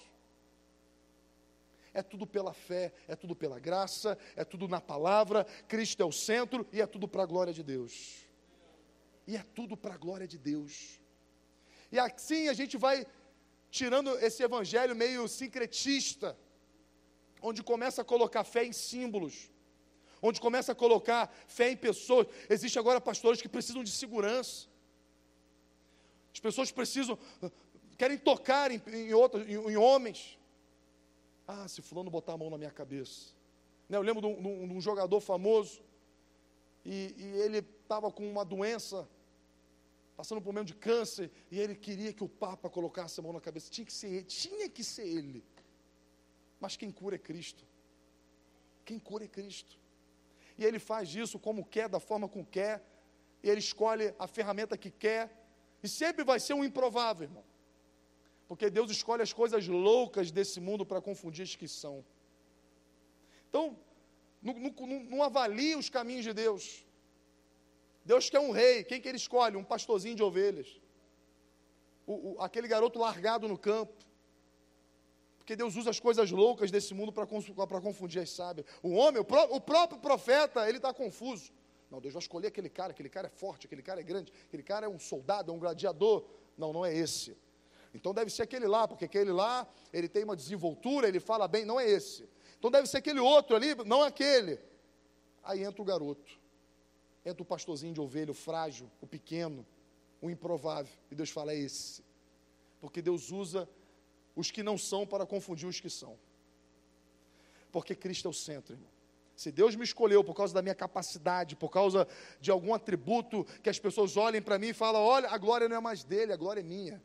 Speaker 1: É tudo pela fé, é tudo pela graça, é tudo na palavra. Cristo é o centro e é tudo para a glória de Deus. E é tudo para a glória de Deus. E assim a gente vai tirando esse evangelho meio sincretista, onde começa a colocar fé em símbolos, onde começa a colocar fé em pessoas. Existem agora pastores que precisam de segurança. As pessoas precisam, querem tocar em, em, outros, em, em homens. Ah, se fulano botar a mão na minha cabeça. Né, eu lembro de um, de um jogador famoso, e, e ele estava com uma doença, passando por um momento de câncer, e ele queria que o Papa colocasse a mão na cabeça. Tinha que ser ele, tinha que ser ele. Mas quem cura é Cristo. Quem cura é Cristo. E ele faz isso como quer, da forma como quer, e ele escolhe a ferramenta que quer, e sempre vai ser um improvável, irmão. Porque Deus escolhe as coisas loucas desse mundo para confundir as que são. Então, não, não, não avalie os caminhos de Deus. Deus quer um rei, quem que ele escolhe? Um pastorzinho de ovelhas. O, o, aquele garoto largado no campo. Porque Deus usa as coisas loucas desse mundo para confundir as sábias. O homem, o, pró, o próprio profeta, ele está confuso. Não, Deus vai escolher aquele cara, aquele cara é forte, aquele cara é grande, aquele cara é um soldado, é um gladiador. Não, não é esse. Então deve ser aquele lá, porque aquele lá, ele tem uma desenvoltura, ele fala bem, não é esse. Então deve ser aquele outro ali, não aquele. Aí entra o garoto, entra o pastorzinho de ovelha, o frágil, o pequeno, o improvável. E Deus fala, é esse. Porque Deus usa os que não são para confundir os que são. Porque Cristo é o centro, irmão. Se Deus me escolheu por causa da minha capacidade, por causa de algum atributo que as pessoas olhem para mim e falam, olha, a glória não é mais dele, a glória é minha.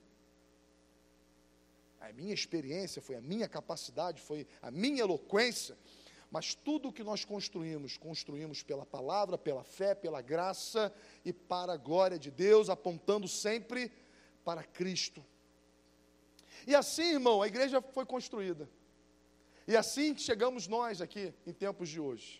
Speaker 1: A minha experiência foi a minha capacidade, foi a minha eloquência. Mas tudo o que nós construímos, construímos pela palavra, pela fé, pela graça e para a glória de Deus, apontando sempre para Cristo. E assim, irmão, a igreja foi construída. E assim chegamos nós aqui, em tempos de hoje.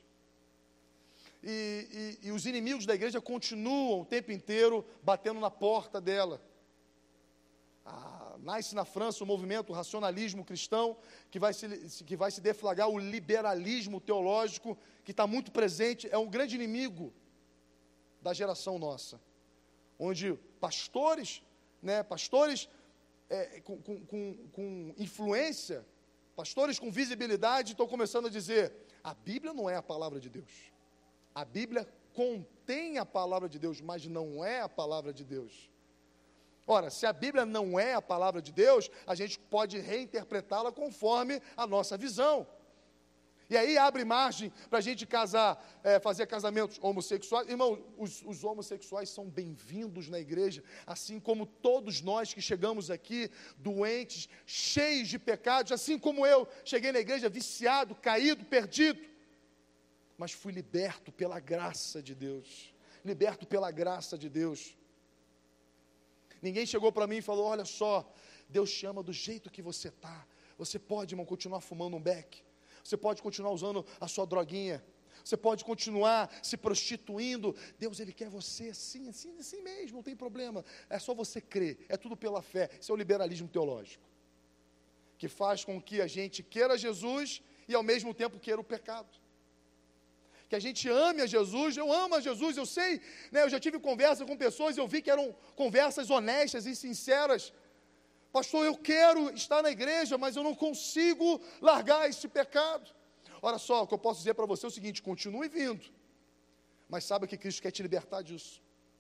Speaker 1: E, e, e os inimigos da igreja continuam o tempo inteiro batendo na porta dela. Ah, nasce na França o movimento, o racionalismo cristão, que vai se, que vai se deflagrar o liberalismo teológico, que está muito presente, é um grande inimigo da geração nossa. Onde pastores, né, pastores é, com, com, com, com influência, pastores com visibilidade, estão começando a dizer, a Bíblia não é a palavra de Deus. A Bíblia contém a palavra de Deus, mas não é a palavra de Deus. Ora, se a Bíblia não é a palavra de Deus, a gente pode reinterpretá-la conforme a nossa visão. E aí abre margem para a gente casar, é, fazer casamentos homossexuais. Irmão, os, os homossexuais são bem-vindos na igreja, assim como todos nós que chegamos aqui, doentes, cheios de pecados, assim como eu, cheguei na igreja viciado, caído, perdido, mas fui liberto pela graça de Deus, liberto pela graça de Deus. Ninguém chegou para mim e falou, olha só, Deus te ama do jeito que você está, você pode, irmão, continuar fumando um beck, você pode continuar usando a sua droguinha, você pode continuar se prostituindo, Deus, Ele quer você assim, assim, assim mesmo, não tem problema, é só você crer, é tudo pela fé. Isso é o liberalismo teológico, que faz com que a gente queira Jesus e ao mesmo tempo queira o pecado. Que a gente ame a Jesus, eu amo a Jesus, eu sei, né, eu já tive conversa com pessoas, eu vi que eram conversas honestas e sinceras. Pastor, eu quero estar na igreja, mas eu não consigo largar esse pecado. Olha só, o que eu posso dizer para você é o seguinte, continue vindo, mas saiba que Cristo quer te libertar disso.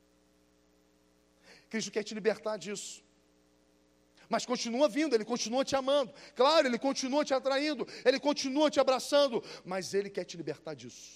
Speaker 1: Cristo quer te libertar disso. Mas continua vindo, Ele continua te amando. Claro, Ele continua te atraindo, Ele continua te abraçando, mas Ele quer te libertar disso.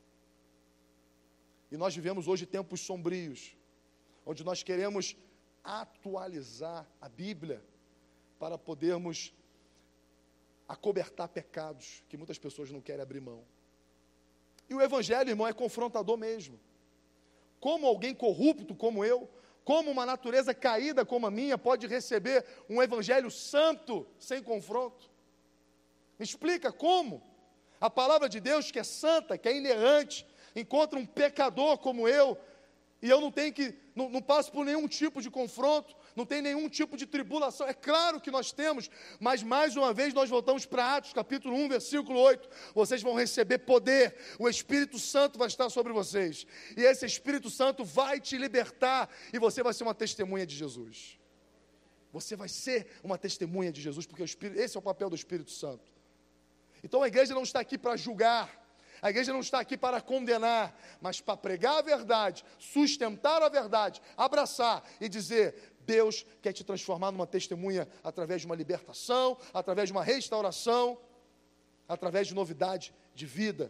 Speaker 1: E nós vivemos hoje tempos sombrios, onde nós queremos atualizar a Bíblia para podermos acobertar pecados que muitas pessoas não querem abrir mão. E o Evangelho, irmão, é confrontador mesmo. Como alguém corrupto como eu, como uma natureza caída como a minha, pode receber um Evangelho santo sem confronto? Me explica como? A palavra de Deus, que é santa, que é inerrante, encontra um pecador como eu, e eu não tenho que, não, não passo por nenhum tipo de confronto, não tem nenhum tipo de tribulação. É claro que nós temos, mas mais uma vez nós voltamos para Atos, capítulo um, versículo oito, vocês vão receber poder, o Espírito Santo vai estar sobre vocês, e esse Espírito Santo vai te libertar, e você vai ser uma testemunha de Jesus. Você vai ser uma testemunha de Jesus, porque o Espírito, esse é o papel do Espírito Santo. Então a igreja não está aqui para julgar, a igreja não está aqui para condenar, mas para pregar a verdade, sustentar a verdade, abraçar e dizer, Deus quer te transformar numa testemunha através de uma libertação, através de uma restauração, através de novidade de vida.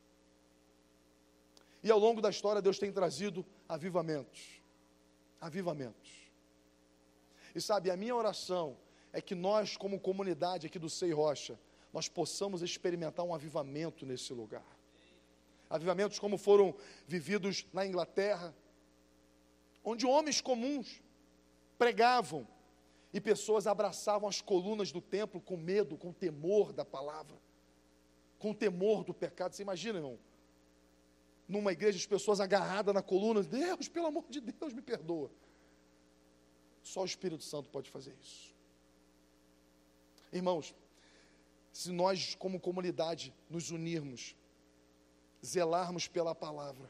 Speaker 1: E ao longo da história Deus tem trazido avivamentos, avivamentos. E sabe, a minha oração é que nós como comunidade aqui do Sei Rocha, nós possamos experimentar um avivamento nesse lugar. Avivamentos como foram vividos na Inglaterra, onde homens comuns pregavam e pessoas abraçavam as colunas do templo com medo, com temor da palavra, com temor do pecado. Você imagina, irmão? Numa igreja, as pessoas agarradas na coluna, Deus, pelo amor de Deus, me perdoa. Só o Espírito Santo pode fazer isso. Irmãos, se nós como comunidade nos unirmos, zelarmos pela palavra,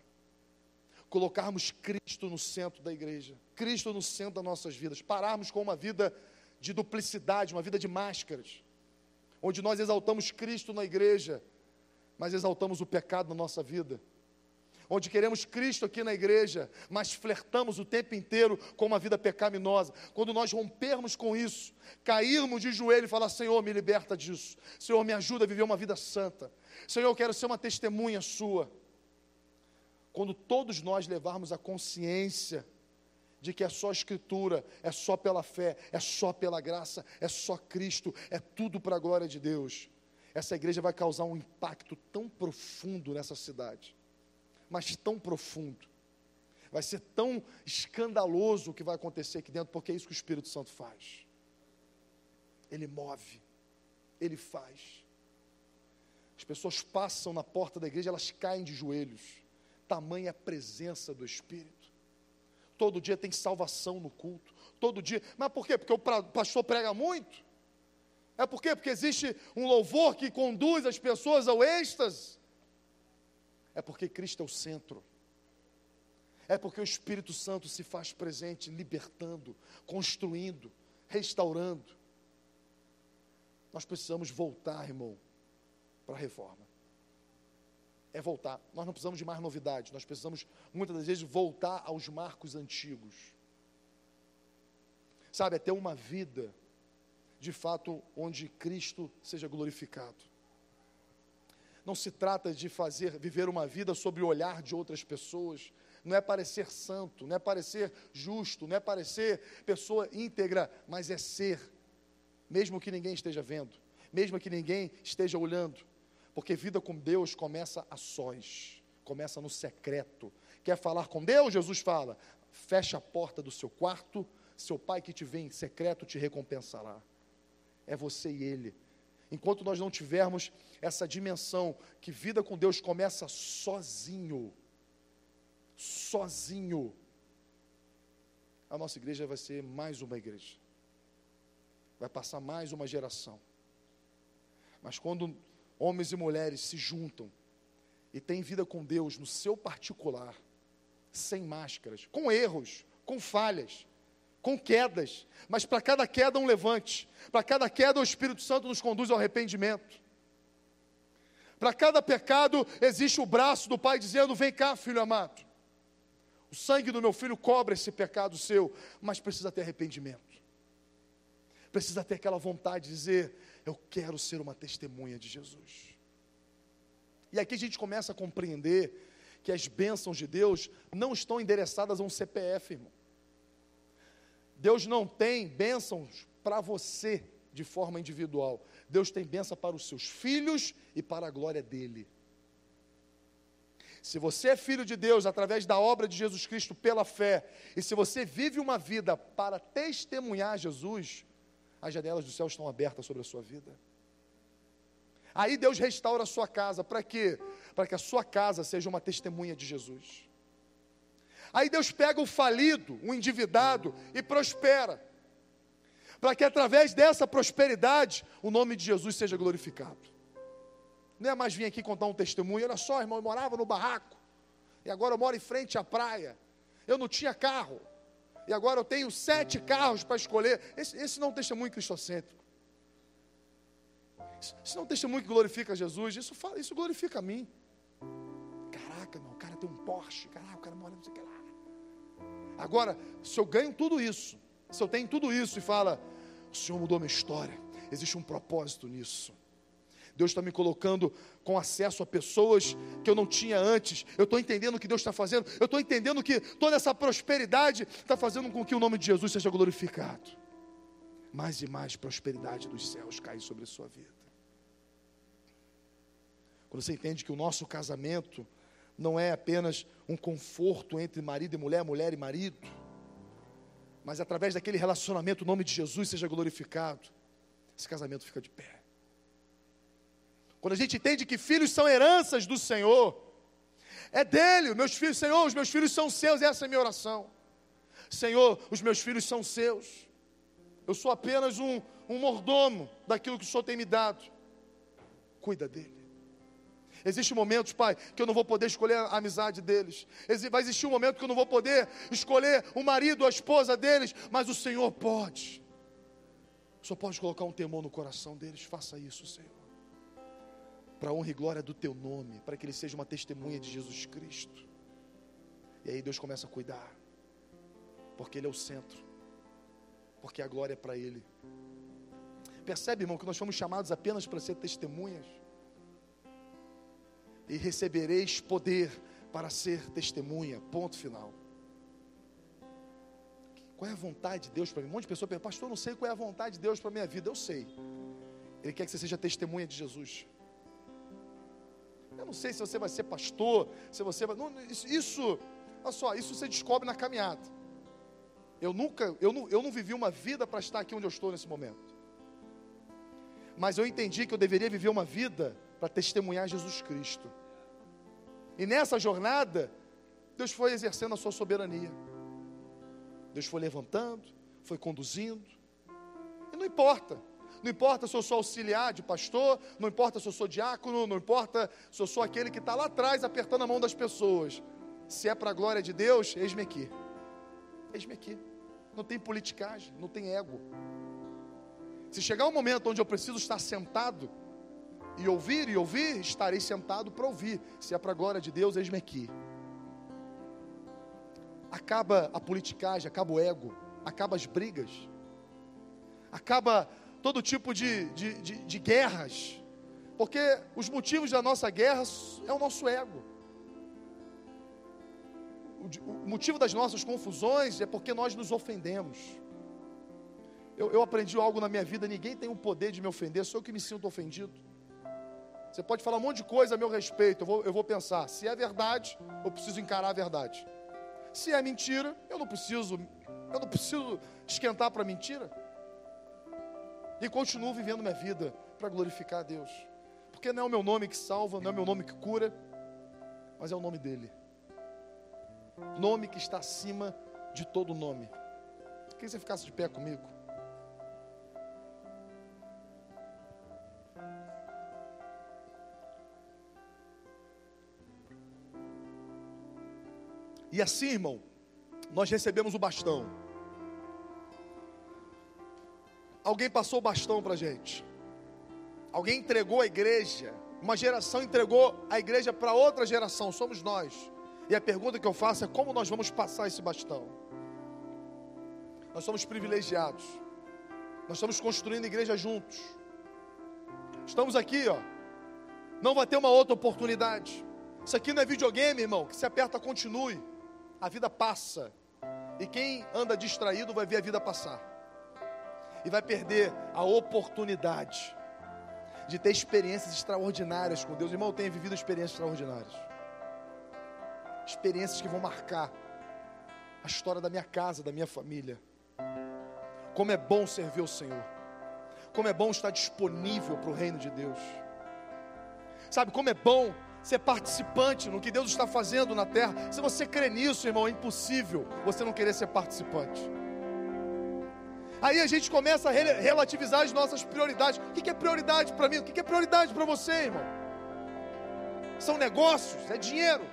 Speaker 1: colocarmos Cristo no centro da igreja, Cristo no centro das nossas vidas, pararmos com uma vida de duplicidade, uma vida de máscaras, onde nós exaltamos Cristo na igreja, mas exaltamos o pecado na nossa vida, onde queremos Cristo aqui na igreja, mas flertamos o tempo inteiro com uma vida pecaminosa. Quando nós rompermos com isso, cairmos de joelho e falar: Senhor, me liberta disso, Senhor, me ajuda a viver uma vida santa, Senhor, eu quero ser uma testemunha sua. Quando todos nós levarmos a consciência de que é só a Escritura, é só pela fé, é só pela graça, é só Cristo, é tudo para a glória de Deus, essa igreja vai causar um impacto tão profundo nessa cidade, mas tão profundo, vai ser tão escandaloso o que vai acontecer aqui dentro, porque é isso que o Espírito Santo faz. Ele move, Ele faz. As pessoas passam na porta da igreja, elas caem de joelhos, tamanha a presença do Espírito. Todo dia tem salvação no culto, todo dia. Mas por quê? Porque o pastor prega muito? É por quê? Porque existe um louvor que conduz as pessoas ao êxtase? É porque Cristo é o centro. É porque o Espírito Santo se faz presente, libertando, construindo, restaurando. Nós precisamos voltar, irmão, para a reforma. É voltar. Nós não precisamos de mais novidades, nós precisamos, muitas das vezes, voltar aos marcos antigos. Sabe, é ter uma vida, de fato, onde Cristo seja glorificado. Não se trata de fazer, viver uma vida sob o olhar de outras pessoas, não é parecer santo, não é parecer justo, não é parecer pessoa íntegra, mas é ser, mesmo que ninguém esteja vendo, mesmo que ninguém esteja olhando. Porque vida com Deus começa a sós, começa no secreto. Quer falar com Deus? Jesus fala: fecha a porta do seu quarto, seu pai que te vê em secreto te recompensará. É você e Ele. Enquanto nós não tivermos essa dimensão, que vida com Deus começa sozinho, sozinho, a nossa igreja vai ser mais uma igreja, vai passar mais uma geração. Mas quando homens e mulheres se juntam e têm vida com Deus no seu particular, sem máscaras, com erros, com falhas, com quedas, mas para cada queda um levante, para cada queda o Espírito Santo nos conduz ao arrependimento, para cada pecado existe o braço do Pai dizendo: vem cá, filho amado, o sangue do meu filho cobre esse pecado seu, mas precisa ter arrependimento, precisa ter aquela vontade de dizer: eu quero ser uma testemunha de Jesus. E aqui a gente começa a compreender que as bênçãos de Deus não estão endereçadas a um C P F, irmão. Deus não tem bênçãos para você de forma individual. Deus tem bênção para os seus filhos e para a glória dele. Se você é filho de Deus através da obra de Jesus Cristo pela fé, e se você vive uma vida para testemunhar Jesus, as janelas do céu estão abertas sobre a sua vida. Aí Deus restaura a sua casa, para quê? Para que a sua casa seja uma testemunha de Jesus. Aí Deus pega o falido, o endividado, e prospera, para que através dessa prosperidade, o nome de Jesus seja glorificado. Não é mais vir aqui contar um testemunho: olha só, irmão, eu morava no barraco, e agora eu moro em frente à praia, eu não tinha carro, e agora eu tenho sete carros para escolher. Esse, esse não é um testemunho cristocêntrico. Isso não é um testemunho que glorifica Jesus. Isso, fala, isso glorifica a mim. Caraca, meu, o cara tem um Porsche. Caraca, o cara mora não sei o que lá. Agora, se eu ganho tudo isso, se eu tenho tudo isso e fala: o Senhor mudou minha história, existe um propósito nisso. Deus está me colocando com acesso a pessoas que eu não tinha antes. Eu estou entendendo o que Deus está fazendo. Eu estou entendendo que toda essa prosperidade está fazendo com que o nome de Jesus seja glorificado. Mais e mais prosperidade dos céus cai sobre a sua vida. Quando você entende que o nosso casamento não é apenas um conforto entre marido e mulher, mulher e marido, mas através daquele relacionamento o nome de Jesus seja glorificado, esse casamento fica de pé. Quando a gente entende que filhos são heranças do Senhor, é dele, meus filhos, Senhor, os meus filhos são seus, essa é a minha oração. Senhor, os meus filhos são seus, eu sou apenas um, um mordomo daquilo que o Senhor tem me dado. Cuida dele. Existem momentos, Pai, que eu não vou poder escolher a amizade deles. Vai existir um momento que eu não vou poder escolher o marido, a esposa deles, mas o Senhor pode. Só pode colocar um temor no coração deles. Faça isso, Senhor, para a honra e glória do teu nome, para que ele seja uma testemunha de Jesus Cristo. E aí Deus começa a cuidar, porque ele é o centro, porque a glória é para ele. Percebe, irmão, que nós fomos chamados apenas para ser testemunhas? E recebereis poder para ser testemunha, ponto final. Qual é a vontade de Deus para mim? Um monte de pessoas perguntam: pastor, eu não sei qual é a vontade de Deus para a minha vida. Eu sei. Ele quer que você seja testemunha de Jesus. Eu não sei se você vai ser pastor, se você vai... Não, isso, isso, olha só, isso você descobre na caminhada. Eu nunca, eu não, eu não vivi uma vida para estar aqui onde eu estou nesse momento. Mas eu entendi que eu deveria viver uma vida para testemunhar Jesus Cristo. E nessa jornada, Deus foi exercendo a sua soberania. Deus foi levantando, foi conduzindo. E não importa. Não importa se eu sou auxiliar de pastor, não importa se eu sou diácono, não importa se eu sou aquele que está lá atrás apertando a mão das pessoas. Se é para a glória de Deus, eis-me aqui. Eis-me aqui. Não tem politicagem, não tem ego. Se chegar um momento onde eu preciso estar sentado e ouvir e ouvir, estarei sentado para ouvir. Se é para a glória de Deus, eis-me aqui. Acaba a politicagem, acaba o ego, acaba as brigas, acaba todo tipo de, de, de, de guerras, porque os motivos da nossa guerra é o nosso ego. O, o motivo das nossas confusões é porque nós nos ofendemos. Eu, eu aprendi algo na minha vida: ninguém tem o poder de me ofender, sou eu que me sinto ofendido. Você pode falar um monte de coisa a meu respeito, eu vou, eu vou pensar, se é verdade, eu preciso encarar a verdade. Se é mentira, eu não preciso, eu não preciso esquentar para mentira. E continuo vivendo minha vida para glorificar a Deus. Porque não é o meu nome que salva, não é o meu nome que cura, mas é o nome dele. Nome que está acima de todo nome. Queria que você ficasse de pé comigo. E assim, irmão, nós recebemos o bastão. Alguém passou o bastão para a gente. Alguém entregou a igreja. Uma geração entregou a igreja para outra geração. Somos nós. E a pergunta que eu faço é: como nós vamos passar esse bastão? Nós somos privilegiados. Nós estamos construindo a igreja juntos. Estamos aqui, ó. Não vai ter uma outra oportunidade. Isso aqui não é videogame, irmão, que se aperta, continue. A vida passa. E quem anda distraído vai ver a vida passar. E vai perder a oportunidade de ter experiências extraordinárias com Deus. Irmão, eu tenho vivido experiências extraordinárias. Experiências que vão marcar a história da minha casa, da minha família. Como é bom servir o Senhor. Como é bom estar disponível para o reino de Deus. Sabe, como é bom ser participante no que Deus está fazendo na terra. Se você crê nisso, irmão, é impossível você não querer ser participante. Aí a gente começa a relativizar as nossas prioridades. O que é prioridade para mim? O que é prioridade para você, irmão? São negócios? É dinheiro?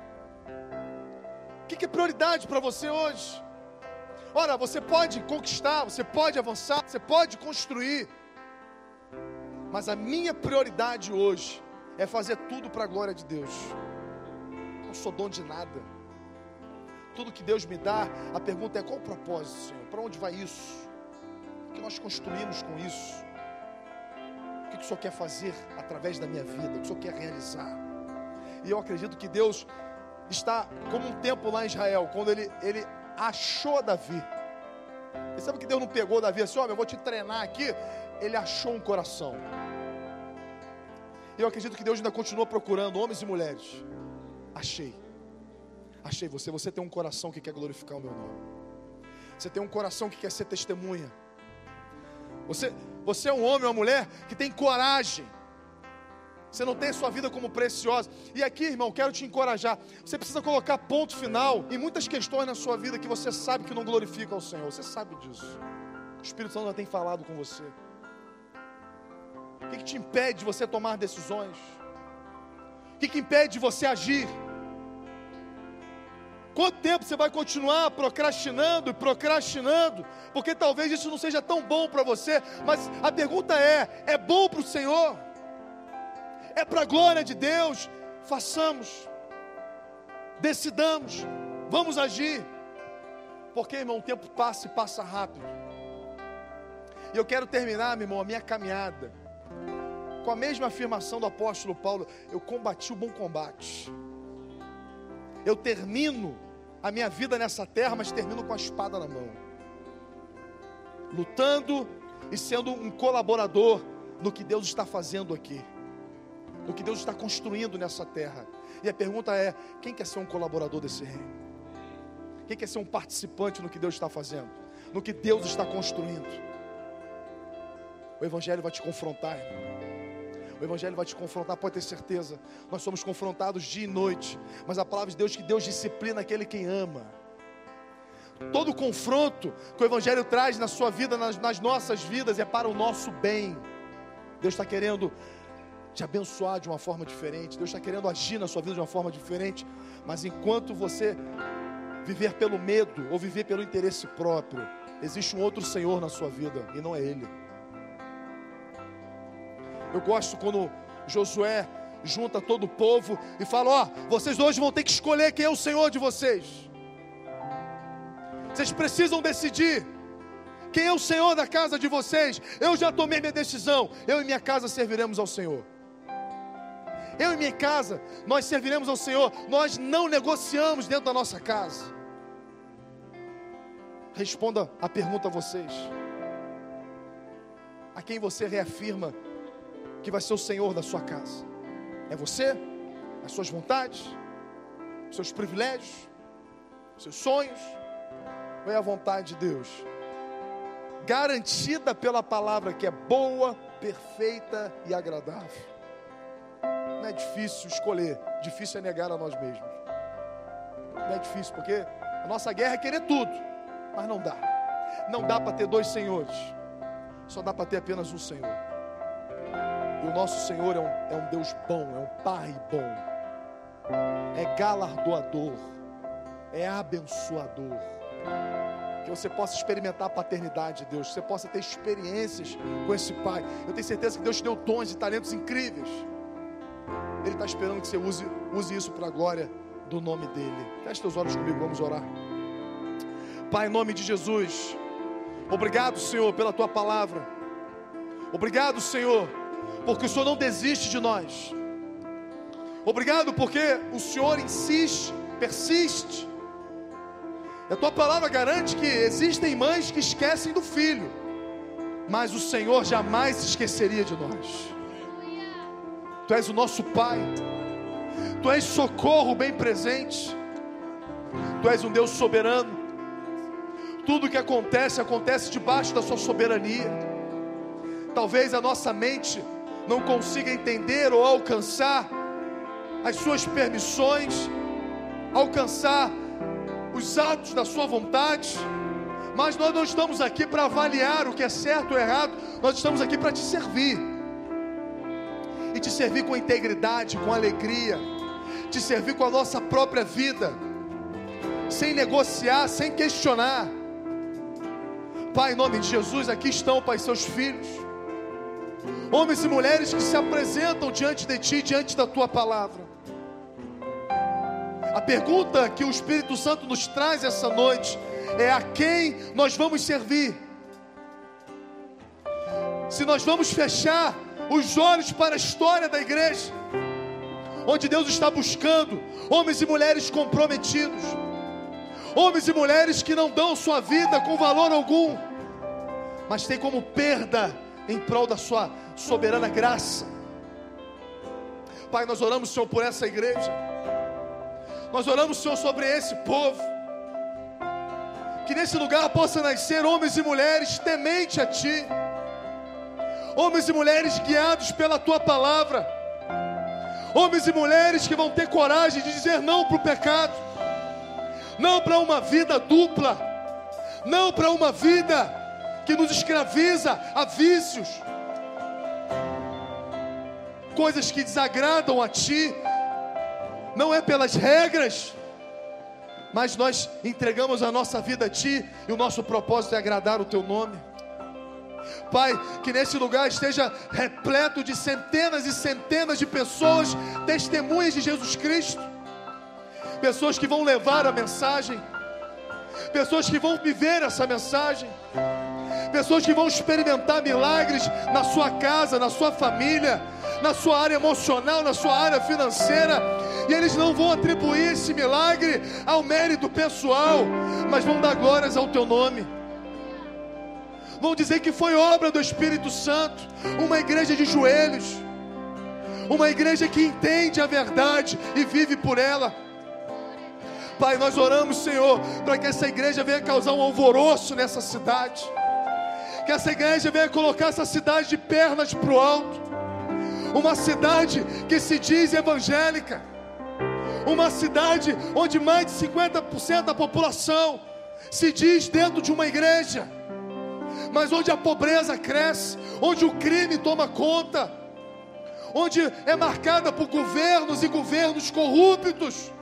Speaker 1: O que é prioridade para você hoje? Ora, você pode conquistar, você pode avançar, você pode construir. Mas a minha prioridade hoje é fazer tudo para a glória de Deus. Não sou dono de nada. Tudo que Deus me dá, a pergunta é: qual o propósito, Senhor? Para onde vai isso? O que nós construímos com isso? O que o Senhor quer fazer através da minha vida? O que o Senhor quer realizar? E eu acredito que Deus está como um tempo lá em Israel, quando ele, ele achou Davi. E sabe que Deus não pegou Davi assim: ó, eu vou te treinar aqui. Ele achou um coração. E eu acredito que Deus ainda continua procurando homens e mulheres. Achei. Achei você. Você tem um coração que quer glorificar o meu nome. Você tem um coração que quer ser testemunha. Você, você é um homem ou uma mulher que tem coragem. Você não tem sua vida como preciosa. E aqui, irmão, quero te encorajar. Você precisa colocar ponto final em muitas questões na sua vida que você sabe que não glorifica ao Senhor. Você sabe disso. O Espírito Santo já tem falado com você. O que, que te impede de você tomar decisões? O que, que impede de você agir? Quanto tempo você vai continuar procrastinando e procrastinando? Porque talvez isso não seja tão bom para você. Mas a pergunta é, é bom para o Senhor? É para a glória de Deus? Façamos. Decidamos. Vamos agir. Porque, irmão, o tempo passa e passa rápido. E eu quero terminar, meu irmão, a minha caminhada com a mesma afirmação do apóstolo Paulo: eu combati o bom combate. Eu termino a minha vida nessa terra, mas termino com a espada na mão, lutando e sendo um colaborador no que Deus está fazendo aqui, no que Deus está construindo nessa terra. E a pergunta é: quem quer ser um colaborador desse reino? Quem quer ser um participante no que Deus está fazendo, no que Deus está construindo? O Evangelho vai te confrontar, irmão. O Evangelho vai te confrontar, pode ter certeza. Nós somos confrontados dia e noite, mas a palavra de Deus é que Deus disciplina aquele quem ama. Todo confronto que o Evangelho traz na sua vida, nas, nas nossas vidas, é para o nosso bem. Deus está querendo te abençoar de uma forma diferente. Deus está querendo agir na sua vida de uma forma diferente. Mas enquanto você viver pelo medo ou viver pelo interesse próprio, existe um outro Senhor na sua vida, e não é Ele. Eu gosto quando Josué junta todo o povo e fala: ó, vocês hoje vão ter que escolher quem é o Senhor de vocês. Vocês precisam decidir quem é o Senhor da casa de vocês. Eu já tomei minha decisão. Eu e minha casa serviremos ao Senhor. Eu e minha casa, nós serviremos ao Senhor. Nós não negociamos dentro da nossa casa. Responda a pergunta a vocês: a quem você reafirma que vai ser o Senhor da sua casa? É você? As suas vontades? Os seus privilégios? Os seus sonhos? Ou é a vontade de Deus, garantida pela palavra, que é boa, perfeita e agradável? Não é difícil escolher, difícil é negar a nós mesmos. Não é difícil, porque a nossa guerra é querer tudo, mas não dá. Não dá para ter dois senhores, só dá para ter apenas um Senhor. E o nosso Senhor é um, é um Deus bom, é um Pai bom, é galardoador, é abençoador. Que você possa experimentar a paternidade de Deus, que você possa ter experiências com esse Pai. Eu tenho certeza que Deus te deu dons e talentos incríveis. Ele está esperando que você use, use isso para a glória do nome dEle. Feche teus olhos comigo, vamos orar. Pai, em nome de Jesus, obrigado, Senhor, pela Tua palavra. Obrigado, Senhor, porque o Senhor não desiste de nós. Obrigado porque o Senhor insiste, persiste. A Tua palavra garante que existem mães que esquecem do filho, mas o Senhor jamais se esqueceria de nós. Tu és o nosso Pai, Tu és socorro bem presente, Tu és um Deus soberano. Tudo que acontece, acontece debaixo da Sua soberania. Talvez a nossa mente não consiga entender ou alcançar as Suas permissões, alcançar os atos da Sua vontade, mas nós não estamos aqui para avaliar o que é certo ou errado. Nós estamos aqui para Te servir, e Te servir com integridade, com alegria, Te servir com a nossa própria vida, sem negociar, sem questionar. Pai, em nome de Jesus, aqui estão, Pai, Seus filhos, homens e mulheres que se apresentam diante de Ti, diante da Tua palavra. A pergunta que o Espírito Santo nos traz essa noite é: a quem nós vamos servir? Se nós vamos fechar os olhos para a história da igreja, onde Deus está buscando homens e mulheres comprometidos, homens e mulheres que não dão sua vida com valor algum, mas tem como perda em prol da Sua soberana graça. Pai, nós oramos, Senhor, por essa igreja. Nós oramos, Senhor, sobre esse povo, que nesse lugar possa nascer homens e mulheres tementes a Ti, homens e mulheres guiados pela Tua palavra, homens e mulheres que vão ter coragem de dizer não para o pecado, não para uma vida dupla, não para uma vida que nos escraviza a vícios, coisas que desagradam a Ti. Não é pelas regras, mas nós entregamos a nossa vida a Ti, e o nosso propósito é agradar o Teu nome. Pai, que nesse lugar esteja repleto de centenas e centenas de pessoas, testemunhas de Jesus Cristo, pessoas que vão levar a mensagem, pessoas que vão viver essa mensagem, pessoas que vão experimentar milagres na sua casa, na sua família, na sua área emocional, na sua área financeira, e eles não vão atribuir esse milagre ao mérito pessoal, mas vão dar glórias ao Teu nome. Vão dizer que foi obra do Espírito Santo. Uma igreja de joelhos, uma igreja que entende a verdade e vive por ela. Pai, nós oramos, Senhor, para que essa igreja venha causar um alvoroço nessa cidade, que essa igreja venha colocar essa cidade de pernas para o alto, uma cidade que se diz evangélica, uma cidade onde mais de cinquenta por cento da população se diz dentro de uma igreja, mas onde a pobreza cresce, onde o crime toma conta, onde é marcada por governos e governos corruptos.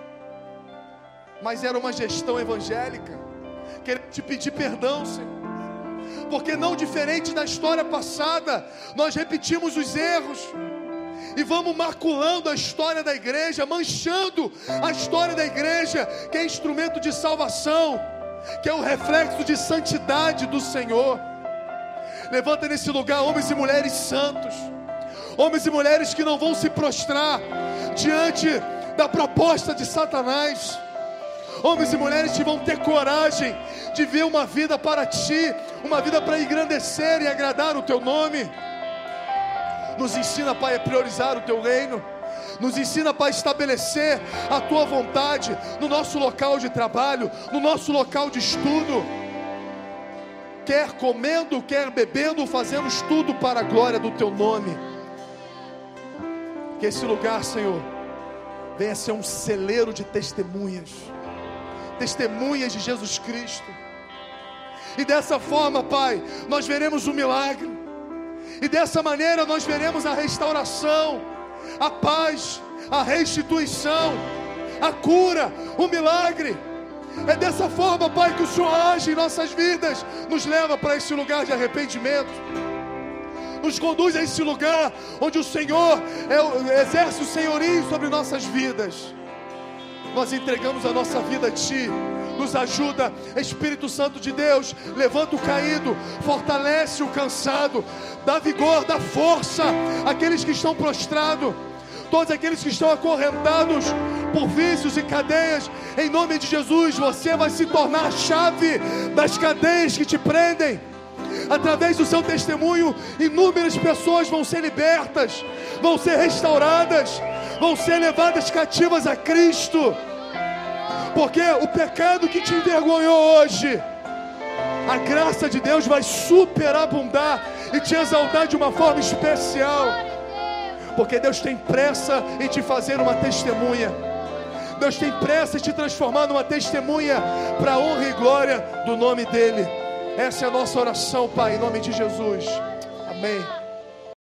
Speaker 1: Mas era uma gestão evangélica. Quero te pedir perdão, Senhor, porque não diferente da história passada, nós repetimos os erros e vamos maculando a história da igreja, manchando a história da igreja, que é instrumento de salvação, que é o reflexo de santidade do Senhor. Levanta nesse lugar homens e mulheres santos, homens e mulheres que não vão se prostrar diante da proposta de Satanás, homens e mulheres que vão ter coragem de ver uma vida para Ti, uma vida para engrandecer e agradar o Teu nome. Nos ensina, Pai, a priorizar o Teu reino. Nos ensina, Pai, a estabelecer a Tua vontade no nosso local de trabalho, no nosso local de estudo. Quer comendo, quer bebendo, fazemos tudo para a glória do Teu nome. Que esse lugar, Senhor, venha ser um celeiro de testemunhas, testemunhas de Jesus Cristo. E dessa forma, Pai, nós veremos o milagre, e dessa maneira nós veremos a restauração, a paz, a restituição, a cura, o milagre. É dessa forma, Pai, que o Senhor age em nossas vidas, nos leva para esse lugar de arrependimento, nos conduz a esse lugar onde o Senhor é, exerce o senhorio sobre nossas vidas. Nós entregamos a nossa vida a Ti. Nos ajuda, Espírito Santo de Deus. Levanta o caído, fortalece o cansado, dá vigor, dá força àqueles que estão prostrados, todos aqueles que estão acorrentados por vícios e cadeias. Em nome de Jesus, você vai se tornar a chave das cadeias que te prendem. Através do seu testemunho, inúmeras pessoas vão ser libertas, vão ser restauradas, vão ser levadas cativas a Cristo. Porque o pecado que te envergonhou hoje, a graça de Deus vai superabundar e te exaltar de uma forma especial. Porque Deus tem pressa em te fazer uma testemunha. Deus tem pressa em te transformar numa testemunha para a honra e glória do nome dEle. Essa é a nossa oração, Pai, em nome de Jesus. Amém.